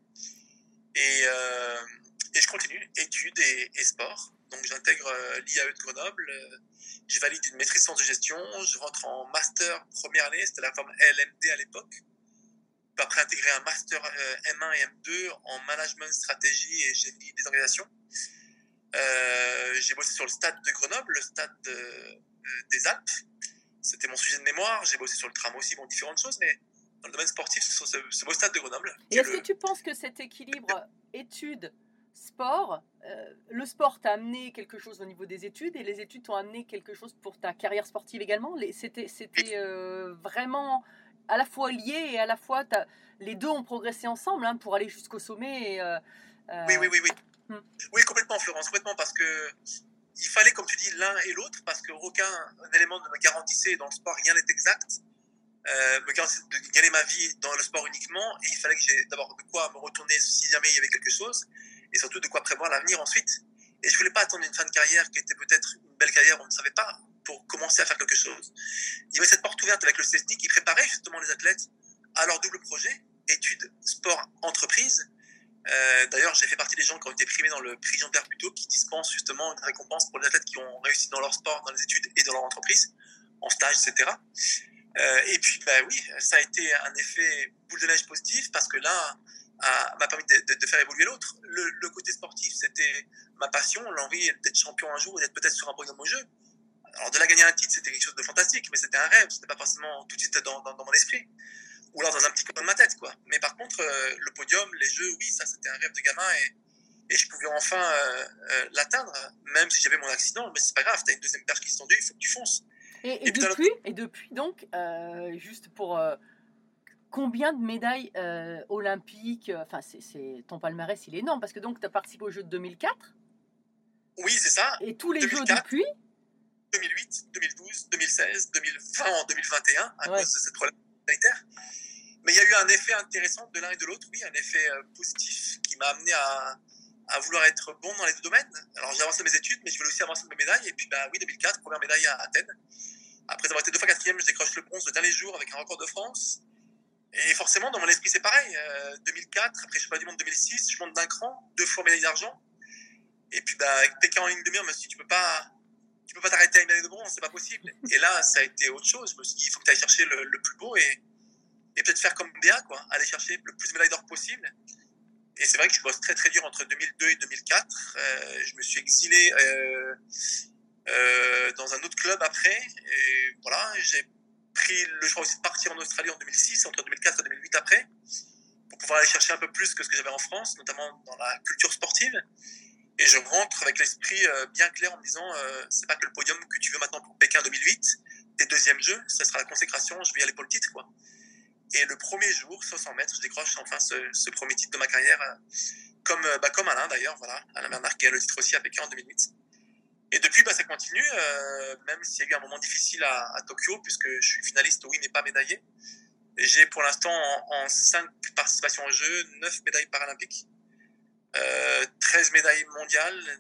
D: Et je continue, études et sport. Donc j'intègre l'IAE de Grenoble, je valide une maîtrise de gestion, je rentre en master première année, c'était la forme LMD à l'époque. Après intégrer un master M1 et M2 en management, stratégie et génie des organisations. J'ai bossé sur le stade de Grenoble, le stade des Alpes. C'était mon sujet de mémoire. J'ai bossé sur le tram aussi, différentes choses, mais dans le domaine sportif, sur ce beau stade de Grenoble.
C: Et est-ce que tu penses que cet équilibre études-sport, le sport t'a amené quelque chose au niveau des études et les études t'ont amené quelque chose pour ta carrière sportive également? C'était vraiment à la fois lié et à la fois les deux ont progressé ensemble pour aller jusqu'au sommet.
D: Oui. Oui, complètement, Florence, complètement, parce que il fallait, comme tu dis, l'un et l'autre, parce qu'aucun élément ne me garantissait, dans le sport, rien n'est exact, me garantissait de gagner ma vie dans le sport uniquement, et il fallait que j'ai d'abord de quoi me retourner si jamais il y avait quelque chose, et surtout de quoi prévoir l'avenir ensuite. Et je voulais pas attendre une fin de carrière qui était peut-être une belle carrière, on ne savait pas, pour commencer à faire quelque chose. Il y avait cette porte ouverte avec le CESNI qui préparait justement les athlètes à leur double projet, études, sport, entreprise. D'ailleurs, j'ai fait partie des gens qui ont été primés dans le prix Jean-Pierre Puteaux, qui dispense justement une récompense pour les athlètes qui ont réussi dans leur sport, dans les études et dans leur entreprise, en stage, etc. Et puis, oui, ça a été un effet boule de neige positif parce que l'un m'a permis de faire évoluer l'autre. Le côté sportif, c'était ma passion, l'envie d'être champion un jour et d'être peut-être sur un podium au jeu. Alors, de là gagner un titre, c'était quelque chose de fantastique, mais c'était un rêve, c'était pas forcément tout de suite dans mon esprit. Ou alors dans un petit coin de ma tête, quoi. Mais par contre, le podium, les jeux, oui, ça, c'était un rêve de gamin et je pouvais enfin l'atteindre, même si j'avais mon accident. Mais c'est pas grave, t'as une deuxième perche qui se tendue, il faut que tu fonces.
C: Et depuis, donc, juste pour combien de médailles olympiques, enfin, ton palmarès, il est énorme, parce que donc, tu as participé aux Jeux de 2004.
D: Oui, c'est ça.
C: Et tous les
D: 2004,
C: Jeux depuis
D: 2008, 2012, 2016, 2020 en 2021, à cause de cette problème sanitaire. Mais il y a eu un effet intéressant de l'un et de l'autre, oui, un effet positif qui m'a amené à vouloir être bon dans les deux domaines. Alors j'ai avancé mes études, mais je voulais aussi avancer mes médailles. Et puis oui, 2004, première médaille à Athènes. Après avoir été 2 fois 4e, je décroche le bronze le dernier jour avec un record de France. Et forcément, dans mon esprit, c'est pareil. 2004, après je suis pas du monde 2006, je monte d'un cran, 2 fois médaille d'argent. Et puis avec Pékin en ligne de mire, je me suis dit, tu peux pas t'arrêter à une médaille de bronze, c'est pas possible. Et là, ça a été autre chose. Je me suis dit, il faut que tu ailles chercher le plus beau et peut-être faire comme Béa, quoi, aller chercher le plus de médailles d'or possible. Et c'est vrai que je bosse très très dur entre 2002 et 2004. Je me suis exilé dans un autre club après. Et voilà, j'ai pris le choix aussi de partir en Australie en 2006, entre 2004 et 2008 après, pour pouvoir aller chercher un peu plus que ce que j'avais en France, notamment dans la culture sportive. Et je rentre avec l'esprit bien clair en me disant c'est pas que le podium que tu veux maintenant pour Pékin 2008, tes deuxièmes jeux, ça sera la consécration, je vais y aller pour le titre, quoi. Et le premier jour, 500 mètres, je décroche enfin ce premier titre de ma carrière, comme Alain d'ailleurs, voilà. Alain Bernard qui a le titre aussi à Pékin en 2008. Et depuis, ça continue, même s'il y a eu un moment difficile à Tokyo, puisque je suis finaliste, oui, mais pas médaillé. Et j'ai pour l'instant, en 5 participations aux Jeux, 9 médailles paralympiques, 13 médailles mondiales,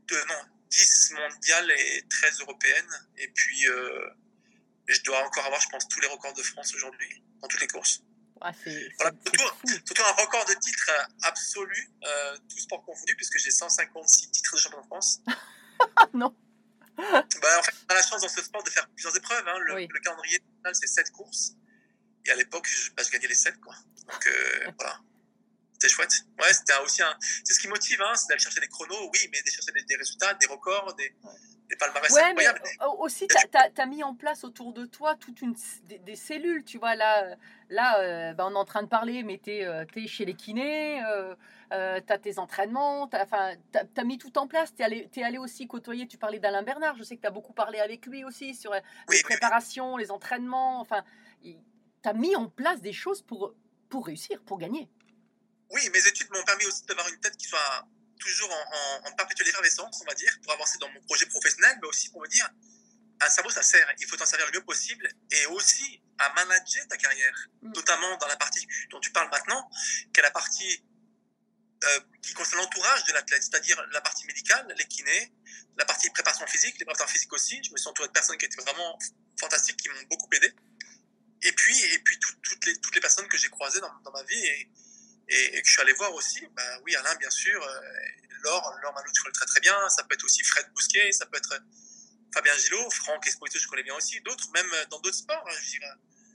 D: 10 mondiales et 13 européennes. Et puis, je dois encore avoir, je pense, tous les records de France aujourd'hui, dans toutes les courses.
C: Ah,
D: voilà, surtout un record de titres absolu, tout sport confondu, puisque j'ai 156 titres de champion de France.
C: Non.
D: En fait, on a la chance dans ce sport de faire plusieurs épreuves. Le calendrier final, c'est 7 courses. Et à l'époque, je gagnais les 7, quoi. Donc, voilà. C'était chouette. Ouais, c'était aussi c'est ce qui motive, c'est d'aller chercher des chronos, oui, mais d'aller chercher des résultats, des records, des palmarès
C: Ouais, mais
D: incroyables.
C: aussi, tu as mis en place autour de toi toute des cellules, tu vois. On est en train de parler, mais tu es chez les kinés, tu as tes entraînements, tu as mis tout en place. Tu es allé aussi côtoyer, tu parlais d'Alain Bernard, je sais que tu as beaucoup parlé avec lui aussi sur les
D: Oui,
C: préparations, les entraînements. Enfin, tu as mis en place des choses pour réussir, pour gagner.
D: oui, mes études m'ont permis aussi d'avoir une tête qui soit toujours en perpétuelle effervescence, on va dire, pour avancer dans mon projet professionnel, mais aussi pour me dire, un cerveau, ça sert, il faut t'en servir le mieux possible, et aussi à manager ta carrière, notamment dans la partie dont tu parles maintenant, qui est la partie qui concerne l'entourage de l'athlète, c'est-à-dire la partie médicale, les kinés, la partie préparation physique, les préparateurs physiques aussi. Je me suis entouré de personnes qui étaient vraiment fantastiques, qui m'ont beaucoup aidé. Et puis toutes les personnes que j'ai croisées dans ma vie et que je suis allé voir aussi, bah oui, Alain, bien sûr, Laure Manoux, je connais très très bien, ça peut être aussi Fred Bousquet, ça peut être Fabien Gillot, Franck Esposito, je connais bien aussi, d'autres, même dans d'autres sports, je dirais.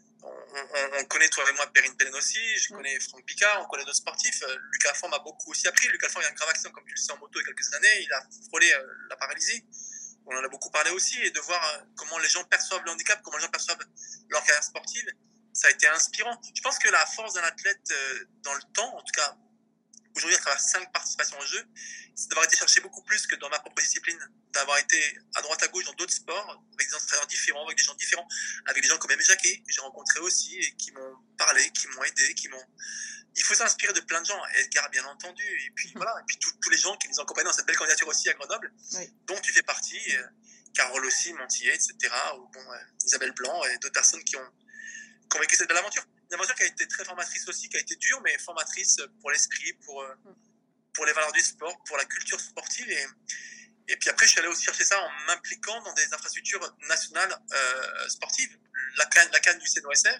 D: On connaît toi et moi Perrine Pellen aussi, je connais Franck Picard, on connaît d'autres sportifs. Luc Alphand m'a beaucoup aussi appris. Luc Alphand, il y a un grave accident, comme tu le sais, en moto il y a quelques années, il a frôlé la paralysie. On en a beaucoup parlé aussi, et de voir comment les gens perçoivent le handicap, comment les gens perçoivent leur carrière sportive, ça a été inspirant. Je pense que la force d'un athlète dans le temps, en tout cas aujourd'hui à travers 5 participations en jeu, c'est d'avoir été chercher beaucoup plus que dans ma propre discipline, d'avoir été à droite à gauche dans d'autres sports, avec des entraîneurs différents, avec des gens différents, avec des gens comme Aimé Jacquet, que j'ai rencontré aussi, et qui m'ont parlé, qui m'ont aidé, Il faut s'inspirer de plein de gens, Edgar bien entendu, et puis voilà, et puis tous les gens qui nous ont accompagnés dans cette belle candidature aussi à Grenoble, dont tu fais partie, Carole aussi, Montillet, etc., ou Isabelle Blanc, et d'autres personnes qui ont vécu cette belle aventure. Une aventure qui a été très formatrice aussi, qui a été dure, mais formatrice pour l'esprit, pour les valeurs du sport, pour la culture sportive. Et puis après, je suis allé aussi chercher ça en m'impliquant dans des infrastructures nationales sportives. La CAN du CNOSF,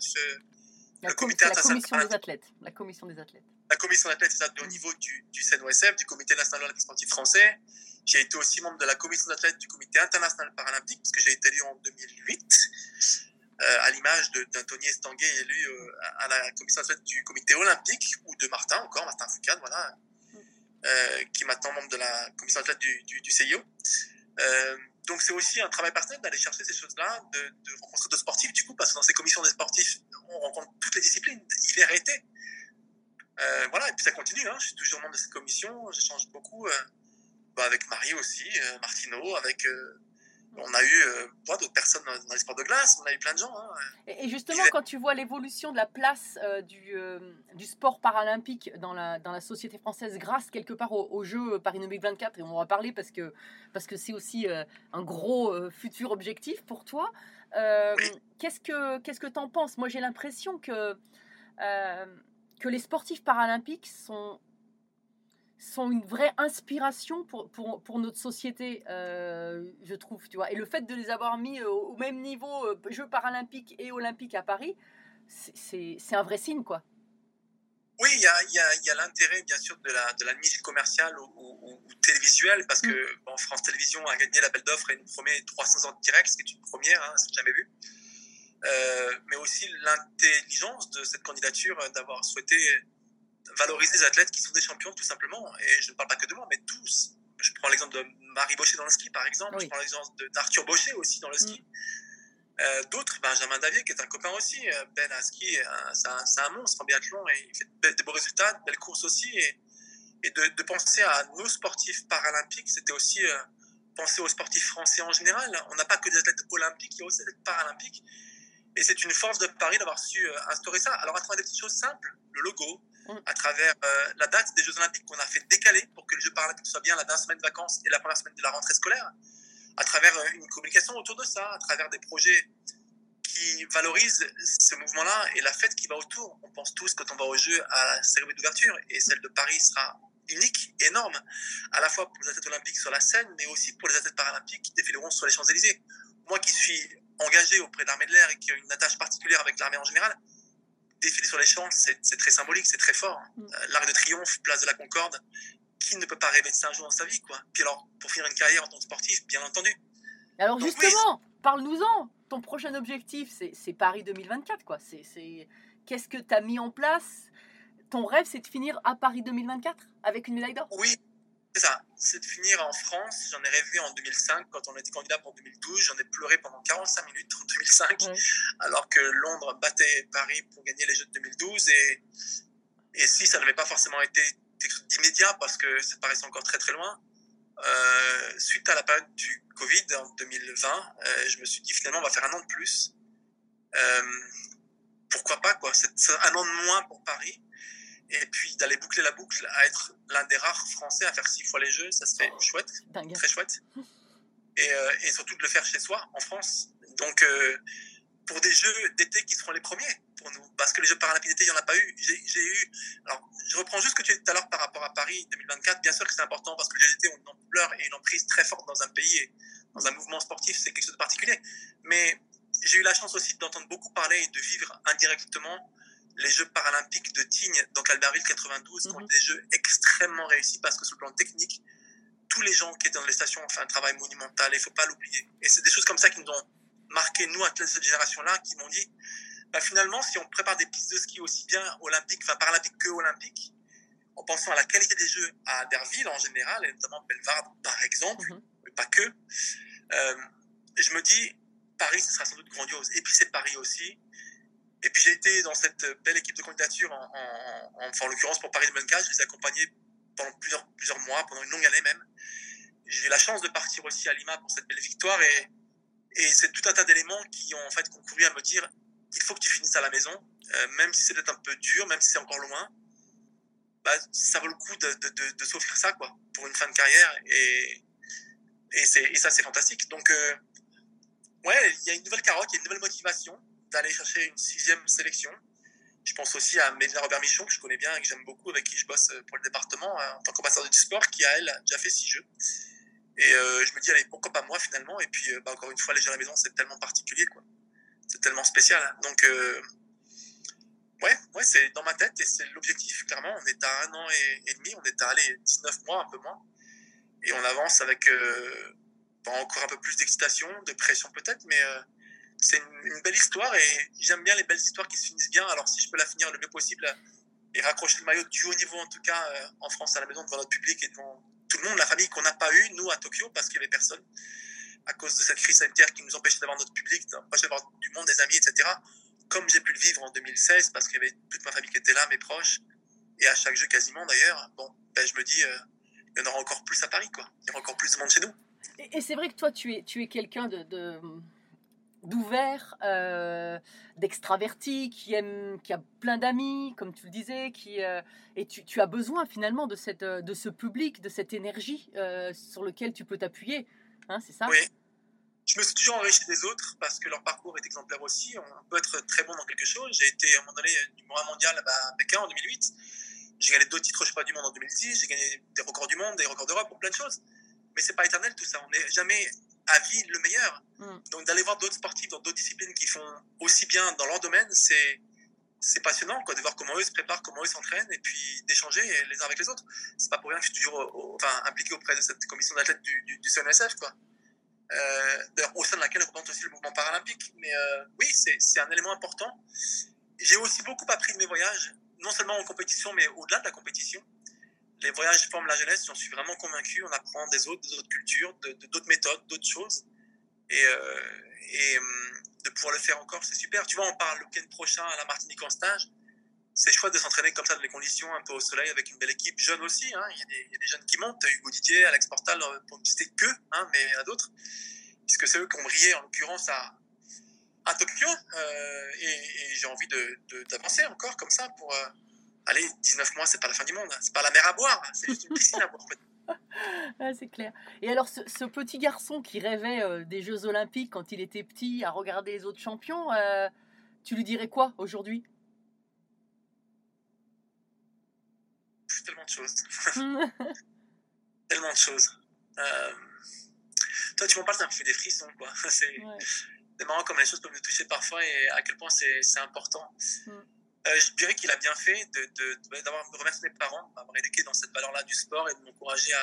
D: le comité international.
C: La commission des athlètes.
D: La commission d'athlètes, c'est ça, de haut niveau du CNOSF, du comité national olympique sportif français. J'ai été aussi membre de la commission d'athlètes du comité international paralympique, parce que j'ai été élu en 2008. À l'image d'Anthony Estanguet élu à la commission d'athlète du comité olympique, ou de Martin Foucade, voilà, qui est maintenant membre de la commission d'athlète du CIO. Donc c'est aussi un travail personnel d'aller chercher ces choses-là, de rencontrer d'autres sportifs, du coup, parce que dans ces commissions des sportifs, on rencontre toutes les disciplines, hiver et été. Voilà, et puis ça continue, hein. Je suis toujours membre de cette commission, j'échange beaucoup avec Marie aussi, Martineau, avec... on a eu d'autres personnes dans les sports de glace, on a eu plein de gens. Hein.
C: Et justement, quand tu vois l'évolution de la place du sport paralympique dans la société française grâce quelque part aux Jeux Paris 2024, et on va en parler parce que c'est aussi un gros futur objectif pour toi,
D: Oui.
C: qu'est-ce que tu en penses ? Moi, j'ai l'impression que les sportifs paralympiques sont une vraie inspiration pour notre société, je trouve, tu vois. Et le fait de les avoir mis au même niveau, Jeux paralympiques et olympiques à Paris, c'est un vrai signe, quoi.
D: Oui, il y a l'intérêt, bien sûr, de la niche commerciale ou télévisuelle, parce que France Télévisions a gagné l'appel d'offres et nous promet 300 ans de direct, ce qui est une première, hein, c'est jamais vu. Mais aussi l'intelligence de cette candidature d'avoir souhaité valoriser les athlètes qui sont des champions, tout simplement. Et je ne parle pas que de moi, mais tous. Je prends l'exemple de Marie Bochet dans le ski, par exemple. Oui. Je prends l'exemple d'Arthur Bochet aussi dans le ski. D'autres, Benjamin Davier, qui est un copain aussi. Ben à ski, c'est un monstre en biathlon et il fait de beaux résultats, de belles courses aussi. Et de penser à nos sportifs paralympiques, c'était aussi penser aux sportifs français en général. On n'a pas que des athlètes olympiques, il y a aussi des athlètes paralympiques. Et c'est une force de Paris d'avoir su instaurer ça. Alors à travers des petites choses simples, le logo, à travers la date des Jeux Olympiques qu'on a fait décaler pour que les Jeux Paralympiques soient bien la dernière semaine de vacances et la première semaine de la rentrée scolaire, à travers une communication autour de ça, à travers des projets qui valorisent ce mouvement-là et la fête qui va autour. On pense tous quand on va aux Jeux à la cérémonie d'ouverture et celle de Paris sera unique, énorme, à la fois pour les athlètes olympiques sur la scène, mais aussi pour les athlètes paralympiques qui défileront sur les Champs-Élysées. Moi qui suis engagé auprès de l'armée de l'air et qui a une attache particulière avec l'armée en général, défiler sur les champs, c'est très symbolique, c'est très fort. L'Arc de Triomphe, place de la Concorde, qui ne peut pas rêver de ça un jour dans sa vie, quoi. Puis alors, pour finir une carrière en tant que sportif, bien entendu.
C: Alors donc, justement, parle-nous-en. Ton prochain objectif, c'est Paris 2024, quoi. Qu'est-ce que tu as mis en place ? Ton rêve, c'est de finir à Paris 2024 avec une médaille d'or ?
D: Oui, C'est ça, c'est de finir en France. J'en ai rêvé en 2005 quand on était candidat pour 2012. J'en ai pleuré pendant 45 minutes en 2005,
C: Ouais.
D: alors que Londres battait Paris pour gagner les Jeux de 2012. Et si ça n'avait pas forcément été quelque chose d'immédiat parce que ça paraissait encore très très loin, suite à la période du Covid en 2020, je me suis dit finalement on va faire un an de plus. Pourquoi pas quoi, c'est un an de moins pour Paris. Et puis d'aller boucler la boucle, à être l'un des rares Français à faire 6 fois les Jeux, ça serait chouette,
C: Dingue.
D: très chouette. Et surtout de le faire chez soi, en France. Donc pour des Jeux d'été qui seront les premiers pour nous, parce que les Jeux paralympiques d'été, il n'y en a pas eu. Alors je reprends juste ce que tu as dit tout à l'heure par rapport à Paris 2024. Bien sûr que c'est important parce que les Jeux d'été ont une ampleur et une emprise très forte dans un pays et dans un mouvement sportif, c'est quelque chose de particulier. Mais j'ai eu la chance aussi d'entendre beaucoup parler et de vivre indirectement les Jeux paralympiques de Tignes, donc Albertville 92, qui ont été des Jeux extrêmement réussis parce que sur le plan technique, tous les gens qui étaient dans les stations ont fait un travail monumental et il ne faut pas l'oublier. Et c'est des choses comme ça qui nous ont marqué, nous, à cette génération-là, qui m'ont dit, bah, finalement, si on prépare des pistes de ski aussi bien olympiques, enfin paralympiques que olympiques, en pensant à la qualité des Jeux à Albertville en général, et notamment Bellewaerde par exemple, mais pas que, je me dis, Paris, ce sera sans doute grandiose. Et puis c'est Paris aussi. Et puis j'ai été dans cette belle équipe de candidature, en l'occurrence pour Paris 2024, je les ai accompagnés pendant plusieurs mois, pendant une longue année même. J'ai eu la chance de partir aussi à Lima pour cette belle victoire et c'est tout un tas d'éléments qui ont en fait concouru à me dire il faut que tu finisses à la maison, même si c'est peut-être un peu dur, même si c'est encore loin, bah, ça vaut le coup de s'offrir ça quoi, pour une fin de carrière et ça c'est fantastique. Donc ouais, il y a une nouvelle carotte, il y a une nouvelle motivation d'aller chercher une 6e sélection. Je pense aussi à Mélina Robert-Michon, que je connais bien et que j'aime beaucoup, avec qui je bosse pour le département en tant qu'ambassadeur du sport, qui a, elle, déjà fait 6 Jeux. Et je me dis, allez, pourquoi pas moi finalement. Et puis, encore une fois, les Jeux à la maison, c'est tellement particulier, quoi. C'est tellement spécial. Donc, ouais, c'est dans ma tête et c'est l'objectif, clairement. On est à 1 an et demi, on est à 19 mois, un peu moins. Et on avance avec encore un peu plus d'excitation, de pression peut-être, mais c'est une belle histoire et j'aime bien les belles histoires qui se finissent bien. Alors si je peux la finir le mieux possible et raccrocher le maillot du haut niveau en tout cas en France à la maison devant notre public et devant tout le monde, la famille qu'on n'a pas eue nous à Tokyo parce qu'il n'y avait personne à cause de cette crise sanitaire qui nous empêchait d'avoir notre public, d'empêcher d'avoir du monde, des amis, etc. Comme j'ai pu le vivre en 2016 parce qu'il y avait toute ma famille qui était là, mes proches et à chaque jeu quasiment d'ailleurs. Bon, ben, je me dis il y en aura encore plus à Paris quoi. Il y aura encore plus de monde chez nous.
C: Et c'est vrai que toi tu es quelqu'un d'ouvert, d'extraverti, qui a plein d'amis, comme tu le disais, et tu as besoin finalement de ce public, de cette énergie sur lequel tu peux t'appuyer, hein, c'est ça ?
D: Oui. Je me suis toujours enrichi des autres parce que leur parcours est exemplaire aussi. On peut être très bon dans quelque chose. J'ai été à un moment donné numéro 1 mondial à Pékin en 2008. J'ai gagné 2 titres champion du monde en 2010. J'ai gagné des records du monde, des records d'Europe pour plein de choses. Mais c'est pas éternel tout ça. On n'est jamais à vie le meilleur. Donc d'aller voir d'autres sportifs dans d'autres disciplines qui font aussi bien dans leur domaine, c'est passionnant quoi, de voir comment eux se préparent, comment eux s'entraînent et puis d'échanger les uns avec les autres. C'est pas pour rien que je suis toujours impliqué auprès de cette commission d'athlètes du CNSF quoi. D'ailleurs au sein de laquelle je représente aussi le mouvement paralympique. Mais oui, c'est un élément important. J'ai aussi beaucoup appris de mes voyages, non seulement en compétition mais au-delà de la compétition. Les voyages forment la jeunesse, j'en suis vraiment convaincu. On apprend des autres cultures, d'autres méthodes, d'autres choses. Et de pouvoir le faire encore, c'est super. Tu vois, on part le week-end prochain à la Martinique en stage. C'est chouette de s'entraîner comme ça dans les conditions, un peu au soleil, avec une belle équipe jeune aussi. Hein. Il y a des jeunes qui montent, Hugo Didier, Alex Portal, pour ne citer que, hein, mais il y en a d'autres. Puisque c'est eux qui ont brillé, en l'occurrence, à Tokyo. Et j'ai envie d'avancer encore comme ça pour... allez, 19 mois, c'est pas la fin du monde. C'est pas la mer à boire, c'est juste une piscine à boire.
C: Ah, c'est clair. Et alors, ce petit garçon qui rêvait des Jeux Olympiques quand il était petit, à regarder les autres champions, tu lui dirais quoi aujourd'hui ?
D: Tellement de choses. Tellement de choses. Toi, tu m'en parles, ça me fait des frissons, quoi. C'est marrant comme les choses peuvent me toucher parfois et à quel point c'est important. Je dirais qu'il a bien fait d'avoir remercié mes parents, d'avoir éduqué dans cette valeur-là du sport et de m'encourager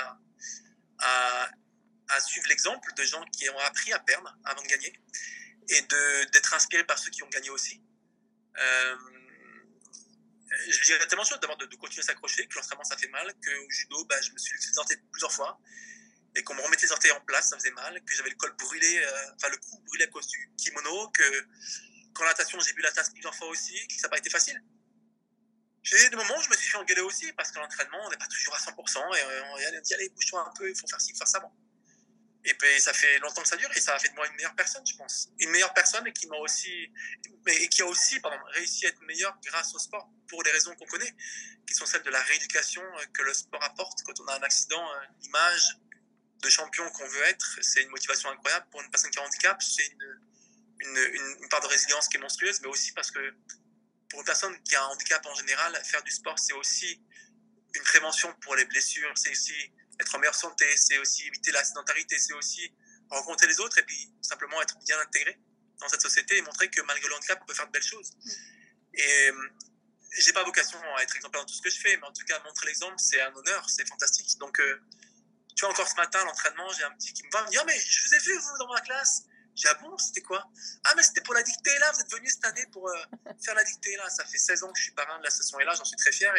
D: à suivre l'exemple de gens qui ont appris à perdre avant de gagner et d'être inspiré par ceux qui ont gagné aussi. je dirais tellement de choses, d'abord de continuer à s'accrocher, que l'entraînement ça fait mal, qu'au judo, je me suis lifté les orteils plusieurs fois, et qu'on me remettait les orteils en place, ça faisait mal, que j'avais le col brûlé, le cou brûlé à cause du kimono, que qu'en natation j'ai bu la tasse plusieurs fois aussi, que ça n'a pas été facile. J'ai des moments où je me suis fait engueuler aussi, parce qu'à l'entraînement on n'est pas toujours à 100%, et on dit allez bouge-toi un peu, il faut faire ci, faire ça, bon. Et puis ça fait longtemps que ça dure, et ça a fait de moi une meilleure personne, je pense. Une meilleure personne, et qui a aussi réussi à être meilleure grâce au sport, pour les raisons qu'on connaît, qui sont celles de la rééducation que le sport apporte. Quand on a un accident, l'image de champion qu'on veut être, c'est une motivation incroyable. Pour une personne qui a un handicap, c'est une part de résilience qui est monstrueuse, mais aussi parce que pour une personne qui a un handicap en général, faire du sport, c'est aussi une prévention pour les blessures, c'est aussi être en meilleure santé, c'est aussi éviter la sédentarité, c'est aussi rencontrer les autres et puis simplement être bien intégré dans cette société et montrer que malgré le handicap, on peut faire de belles choses. Et j'ai pas vocation à être exemplaire dans tout ce que je fais, mais en tout cas, montrer l'exemple, c'est un honneur, c'est fantastique. Donc, tu vois, encore ce matin, à l'entraînement, j'ai un petit qui me dit « Ah, mais je vous ai vu, vous, dans ma classe !» J'ai dit « Ah bon, c'était quoi ?»« Ah, mais c'était pour la dictée, là, vous êtes venu cette année pour faire la dictée, là. » Ça fait 16 ans que je suis parrain de l'association et là, j'en suis très fier.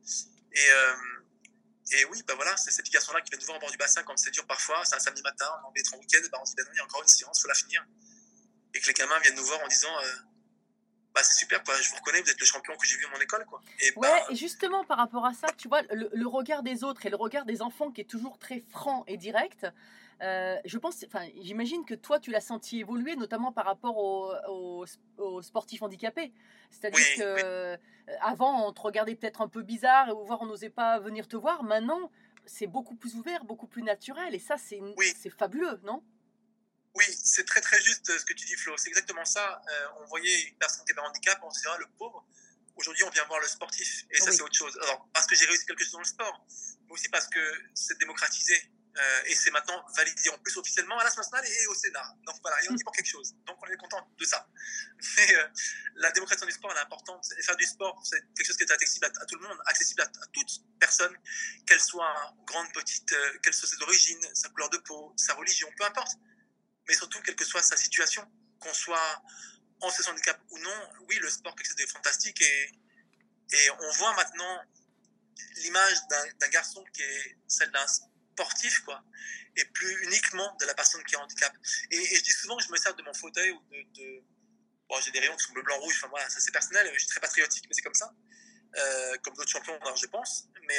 D: Et oui, voilà, c'est ces petits garçons-là qui viennent nous voir en bord du bassin quand c'est dur parfois, c'est un samedi matin, on a envie d'être en week-end, on se dit non, il y a encore une séance, il faut la finir. Et que les gamins viennent nous voir en disant c'est super, quoi, je vous reconnais, vous êtes le champion que j'ai vu à mon école, quoi.
C: Et justement, par rapport à ça, tu vois, le regard des autres et le regard des enfants qui est toujours très franc et direct, j'imagine que toi, tu l'as senti évoluer, notamment par rapport aux sportifs handicapés. C'est-à-dire qu'avant, on te regardait peut-être un peu bizarre, ou voire on n'osait pas venir te voir. Maintenant, c'est beaucoup plus ouvert, beaucoup plus naturel. Et ça, c'est fabuleux, non ?
D: Oui, c'est très très juste ce que tu dis, Flo. C'est exactement ça. On voyait une personne qui avait un handicap, on se disait le pauvre. Aujourd'hui, on vient voir le sportif. Et ça, c'est autre chose. Alors, parce que j'ai réussi quelque chose dans le sport, mais aussi parce que c'est démocratisé. Et c'est maintenant validé en plus officiellement à l'Assemblée nationale et au Sénat. Donc voilà, et on dit pour quelque chose. Donc on est content de ça. Mais la démocratisation du sport, elle est importante. Et faire du sport, c'est quelque chose qui est accessible à tout le monde, accessible à toute personne, qu'elle soit grande, petite, quelle soit ses origines, sa couleur de peau, sa religion, peu importe. Mais surtout, quelle que soit sa situation, qu'on soit en situation de handicap ou non, oui, le sport, quelque chose de fantastique. Et on voit maintenant l'image d'un garçon qui est celle d'un sportif, quoi, et plus uniquement de la personne qui a un handicap. Et je dis souvent que je me sers de mon fauteuil ou j'ai des rayons qui sont bleu, blanc, rouge, enfin voilà, ça c'est personnel, je suis très patriotique, mais c'est comme ça, comme d'autres champions, alors, je pense. Mais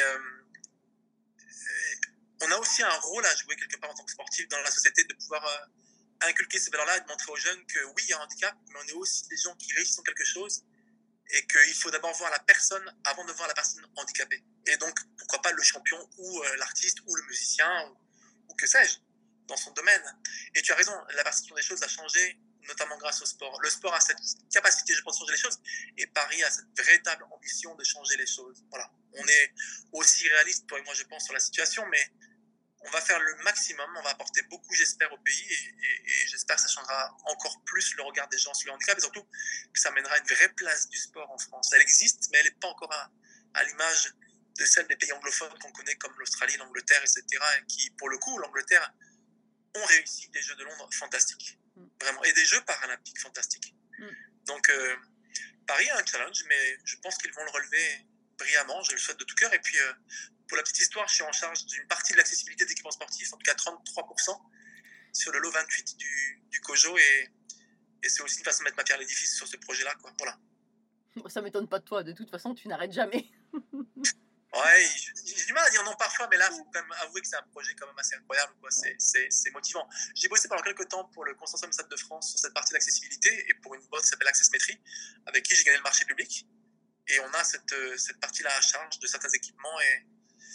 D: on a aussi un rôle à jouer quelque part en tant que sportif dans la société, de pouvoir inculquer ces valeurs-là et de montrer aux jeunes que oui, il y a un handicap, mais on est aussi des gens qui réussissent en quelque chose et qu'il faut d'abord voir la personne avant de voir la personne handicapée. Et donc, pourquoi pas le champion ou l'artiste ou le musicien ou que sais-je, dans son domaine. Et tu as raison, la perception des choses a changé, notamment grâce au sport. Le sport a cette capacité, je pense, de changer les choses, et Paris a cette véritable ambition de changer les choses. Voilà. On est aussi réaliste, toi et moi, je pense, sur la situation, mais on va faire le maximum, on va apporter beaucoup, j'espère, au pays, et j'espère que ça changera encore plus le regard des gens sur le handicap, et surtout que ça mènera une vraie place du sport en France. Elle existe, mais elle n'est pas encore à l'image de celle des pays anglophones qu'on connaît comme l'Australie, l'Angleterre, etc., et qui, pour le coup, l'Angleterre, ont réussi des Jeux de Londres fantastiques, vraiment, et des Jeux paralympiques fantastiques. Donc, Paris a un challenge, mais je pense qu'ils vont le relever brillamment, je le souhaite de tout cœur. Et puis, pour la petite histoire, je suis en charge d'une partie de l'accessibilité d'équipements sportifs, en tout cas 33%, sur le lot 28 du COJO, et c'est aussi une façon de mettre ma pierre à l'édifice sur ce projet-là, quoi. Voilà.
C: Ça ne m'étonne pas de toi, de toute façon, tu n'arrêtes jamais.
D: Ouais, j'ai du mal à dire non parfois, mais là, il faut quand même avouer que c'est un projet quand même assez incroyable, quoi. C'est motivant. J'ai bossé pendant quelques temps pour le consortium Stade de France sur cette partie d'accessibilité et pour une boîte qui s'appelle Accessmetry, avec qui j'ai gagné le marché public. Et on a cette partie-là à charge de certains équipements. Et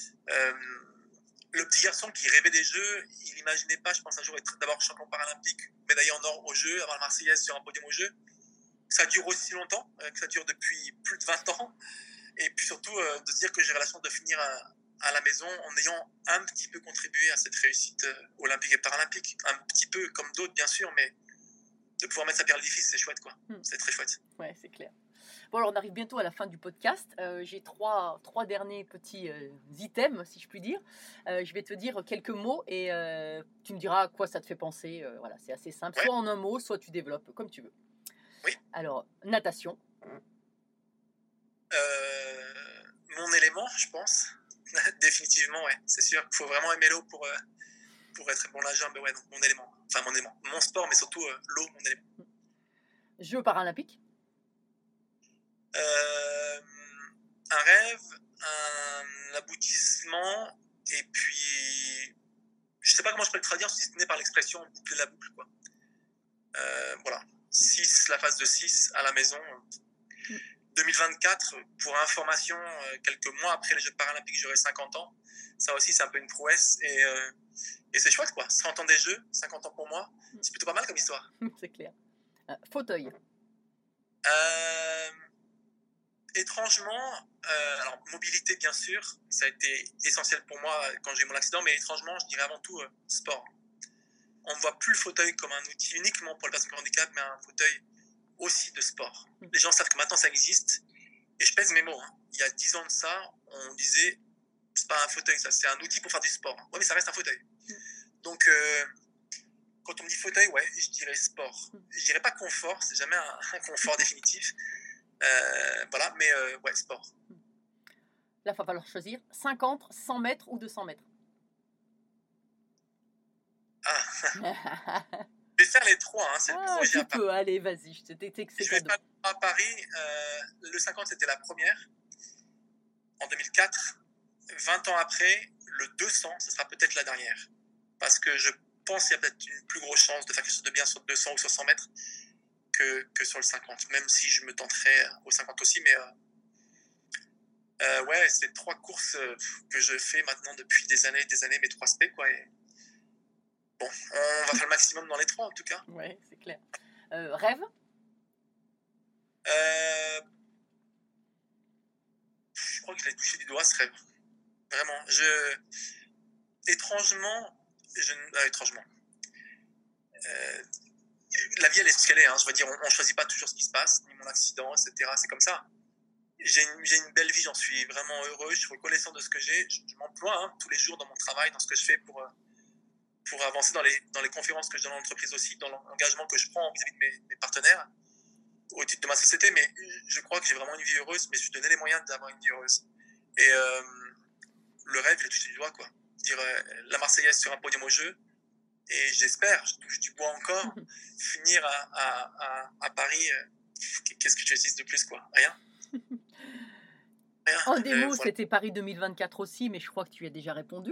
D: le petit garçon qui rêvait des Jeux, il n'imaginait pas, je pense, un jour être d'abord champion paralympique, médaillé en or aux Jeux, avoir la Marseillaise sur un podium aux Jeux. Ça dure aussi longtemps, que ça dure depuis plus de 20 ans. Et puis surtout, de se dire que j'aurai la chance de finir à la maison en ayant un petit peu contribué à cette réussite olympique et paralympique. Un petit peu, comme d'autres, bien sûr, mais de pouvoir mettre sa pierre à l'édifice, c'est chouette, quoi. C'est très chouette.
C: Ouais, c'est clair. Bon, alors on arrive bientôt à la fin du podcast. J'ai trois derniers petits items, si je puis dire. Je vais te dire quelques mots et tu me diras à quoi ça te fait penser. Voilà, c'est assez simple. Ouais. Soit en un mot, soit tu développes, comme tu veux.
D: Oui.
C: Alors, natation.
D: mon élément, je pense. Définitivement, ouais. C'est sûr qu'il faut vraiment aimer l'eau pour être un bon nageur. Mais ouais, donc mon élément. Enfin, mon élément. Mon sport, mais surtout l'eau, mon élément.
C: Jeux paralympiques?
D: Un rêve, un aboutissement, et puis je sais pas comment je peux le traduire si ce n'est par l'expression boucler la boucle, quoi. Voilà, 6, la phase de 6 à la maison. 2024, pour information, quelques mois après les Jeux paralympiques, j'aurai 50 ans. Ça aussi, c'est un peu une prouesse, et c'est chouette, quoi. 30 ans des Jeux, 50 ans pour moi, c'est plutôt pas mal comme histoire.
C: C'est clair. Fauteuil?
D: Étrangement, alors mobilité bien sûr, ça a été essentiel pour moi quand j'ai eu mon accident, mais étrangement, je dirais avant tout sport. On ne voit plus le fauteuil comme un outil uniquement pour les personnes avec handicap, mais un fauteuil aussi de sport. Les gens savent que maintenant ça existe, et je pèse mes mots. Hein. Il y a 10 ans de ça, on disait c'est pas un fauteuil, ça, c'est un outil pour faire du sport. Oui, mais ça reste un fauteuil. Donc, quand on me dit fauteuil, ouais, je dirais sport. Je dirais pas confort, c'est jamais un confort définitif. Voilà, mais ouais, sport.
C: Là, il va falloir choisir 50, 100 mètres ou 200 mètres.
D: Je vais faire les trois, hein, c'est le
C: Ah,
D: projet
C: tu
D: à Paris.
C: peux, allez, vas-y, je te détecte, c'est
D: Je vais
C: cadeau.
D: faire à Paris, le 50 c'était la première, en 2004. 20 ans après, le 200, ce sera peut-être la dernière. Parce que je pense qu'il y a peut-être une plus grosse chance de faire quelque chose de bien sur 200 ou sur 100 mètres que sur le 50, même si je me tenterai au 50 aussi, mais ouais, c'est 3 courses que je fais maintenant depuis des années, mes 3 spé, quoi, et bon, on va faire le maximum dans les 3 en tout cas.
C: Ouais, c'est clair. Rêve?
D: Je crois que je l'ai touché du doigt, ce rêve. Vraiment, étrangement, la vie elle est ce qu'elle est, hein. Je veux dire, on choisit pas toujours ce qui se passe, ni mon accident, etc. C'est comme ça. J'ai une belle vie, j'en suis vraiment heureux, je suis reconnaissant de ce que j'ai. Je m'emploie hein, tous les jours dans mon travail, dans ce que je fais pour avancer dans les conférences que je donne dans l'entreprise aussi, dans l'engagement que je prends vis-à-vis de mes partenaires au titre de ma société. Mais je crois que j'ai vraiment une vie heureuse, mais je suis donné les moyens d'avoir une vie heureuse. Et le rêve, il est touché du doigt, quoi. Dire la Marseillaise sur un podium au jeu, et j'espère, je touche du bois encore, finir à Paris. Qu'est-ce que tu utilises de plus, quoi? Rien. Rien.
C: En démo,
D: Voilà.
C: c'était Paris 2024 aussi, mais je crois que tu y as déjà répondu.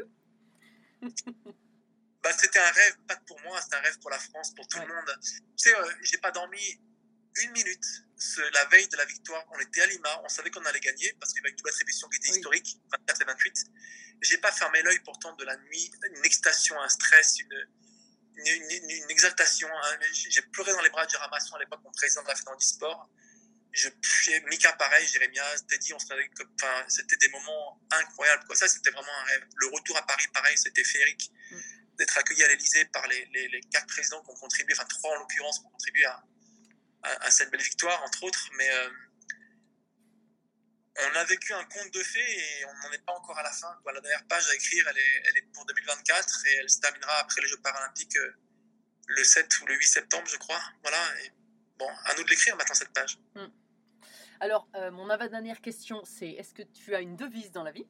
D: Bah, c'était un rêve, pas pour moi, c'était un rêve pour la France, pour tout le monde. Tu sais, j'ai pas dormi une minute la veille de la victoire. On était à Lima, on savait qu'on allait gagner parce qu'il y avait une double attribution qui était historique, 24 et 28. J'ai pas fermé l'œil pourtant de la nuit, une excitation, un stress, une exaltation. Hein. J'ai pleuré dans les bras de Gérard Masson à l'époque, mon président de la Fédération du sport. Mika pareil, Jérémia, Teddy, c'était des moments incroyables, quoi. Ça, c'était vraiment un rêve. Le retour à Paris, pareil, c'était féerique. D'être accueilli à l'Élysée par les 4 présidents qui ont contribué, enfin 3 en l'occurrence, qui ont contribué à cette belle victoire, entre autres. Mais on a vécu un conte de fées et on n'en est pas encore à la fin, quoi. La dernière page à écrire, elle est pour 2024 et elle se terminera après les Jeux paralympiques le 7 ou le 8 septembre, je crois. Voilà. Et bon, à nous de l'écrire maintenant, cette page.
C: Alors, mon avant-dernière question, c'est est-ce que tu as une devise dans la vie?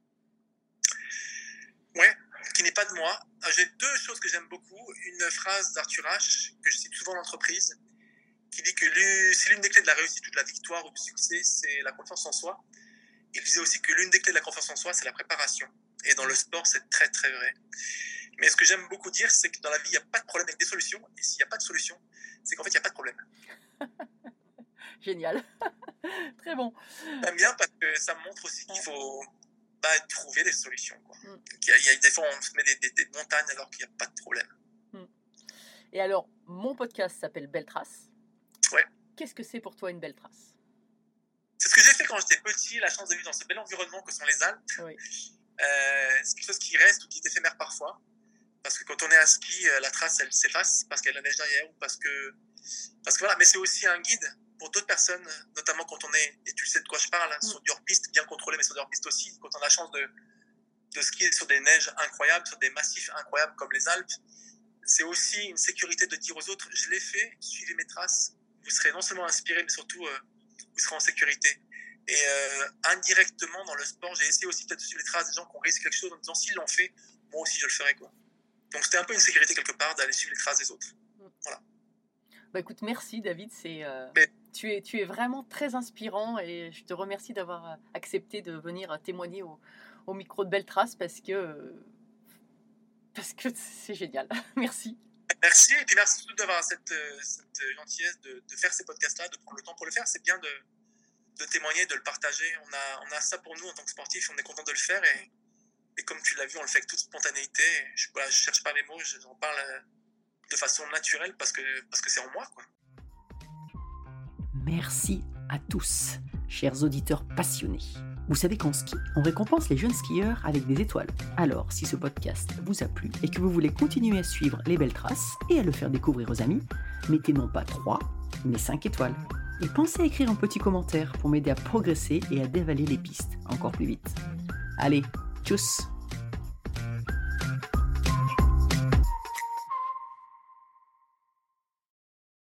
D: Ouais, qui n'est pas de moi. J'ai 2 choses que j'aime beaucoup. Une phrase d'Arthur Ashe, que je cite souvent en entreprise, qui dit que c'est l'une des clés de la réussite ou de la victoire ou du succès, c'est la confiance en soi. Il disait aussi que l'une des clés de la confiance en soi, c'est la préparation. Et dans le sport, c'est très très vrai. Mais ce que j'aime beaucoup dire, c'est que dans la vie, il n'y a pas de problème avec des solutions. Et s'il n'y a pas de solution, c'est qu'en fait, il n'y a pas de problème.
C: Génial. Très bon.
D: J'aime bien parce que ça me montre aussi qu'il faut trouver des solutions, quoi. Il y a des fois, on se met des montagnes alors qu'il n'y a pas de problème.
C: Et alors, mon podcast s'appelle Belle Trace.
D: Ouais.
C: Qu'est-ce que c'est pour toi une belle trace?
D: C'est ce que j'ai fait quand j'étais petit, la chance de vivre dans ce bel environnement que sont les Alpes.
C: Oui.
D: C'est quelque chose qui reste ou qui est éphémère parfois. Parce que quand on est à ski, la trace, elle s'efface parce qu'il y a la neige derrière ou parce que voilà. Mais c'est aussi un guide pour d'autres personnes, notamment quand on est, et tu sais de quoi je parle, sur du hors-piste, bien contrôlé, mais sur du hors-piste aussi. Quand on a la chance de skier sur des neiges incroyables, sur des massifs incroyables comme les Alpes, c'est aussi une sécurité de dire aux autres, je l'ai fait, suivez mes traces. Vous serez non seulement inspiré, mais surtout, vous serez en sécurité. Et indirectement, dans le sport, j'ai essayé aussi peut-être de suivre les traces des gens qui ont réussi quelque chose en me disant s'ils l'ont fait, moi aussi je le ferai, quoi. Donc c'était un peu une sécurité quelque part d'aller suivre les traces des autres. Voilà.
C: Bah écoute, merci David,
D: Mais-
C: tu es vraiment très inspirant et je te remercie d'avoir accepté de venir témoigner au micro de Belle Trace parce que c'est génial. Merci.
D: Merci, et puis merci surtout d'avoir cette gentillesse de faire ces podcasts-là, de prendre le temps pour le faire. C'est bien de témoigner, de le partager. On a ça pour nous en tant que sportifs, on est content de le faire et comme tu l'as vu, on le fait avec toute spontanéité. Je cherche pas les mots, j'en parle de façon naturelle parce que c'est en moi, quoi.
B: Merci à tous, chers auditeurs passionnés. Vous savez qu'en ski, on récompense les jeunes skieurs avec des étoiles. Alors, si ce podcast vous a plu et que vous voulez continuer à suivre les Belles Traces et à le faire découvrir aux amis, mettez non pas 3, mais 5 étoiles. Et pensez à écrire un petit commentaire pour m'aider à progresser et à dévaler les pistes encore plus vite. Allez, tchuss!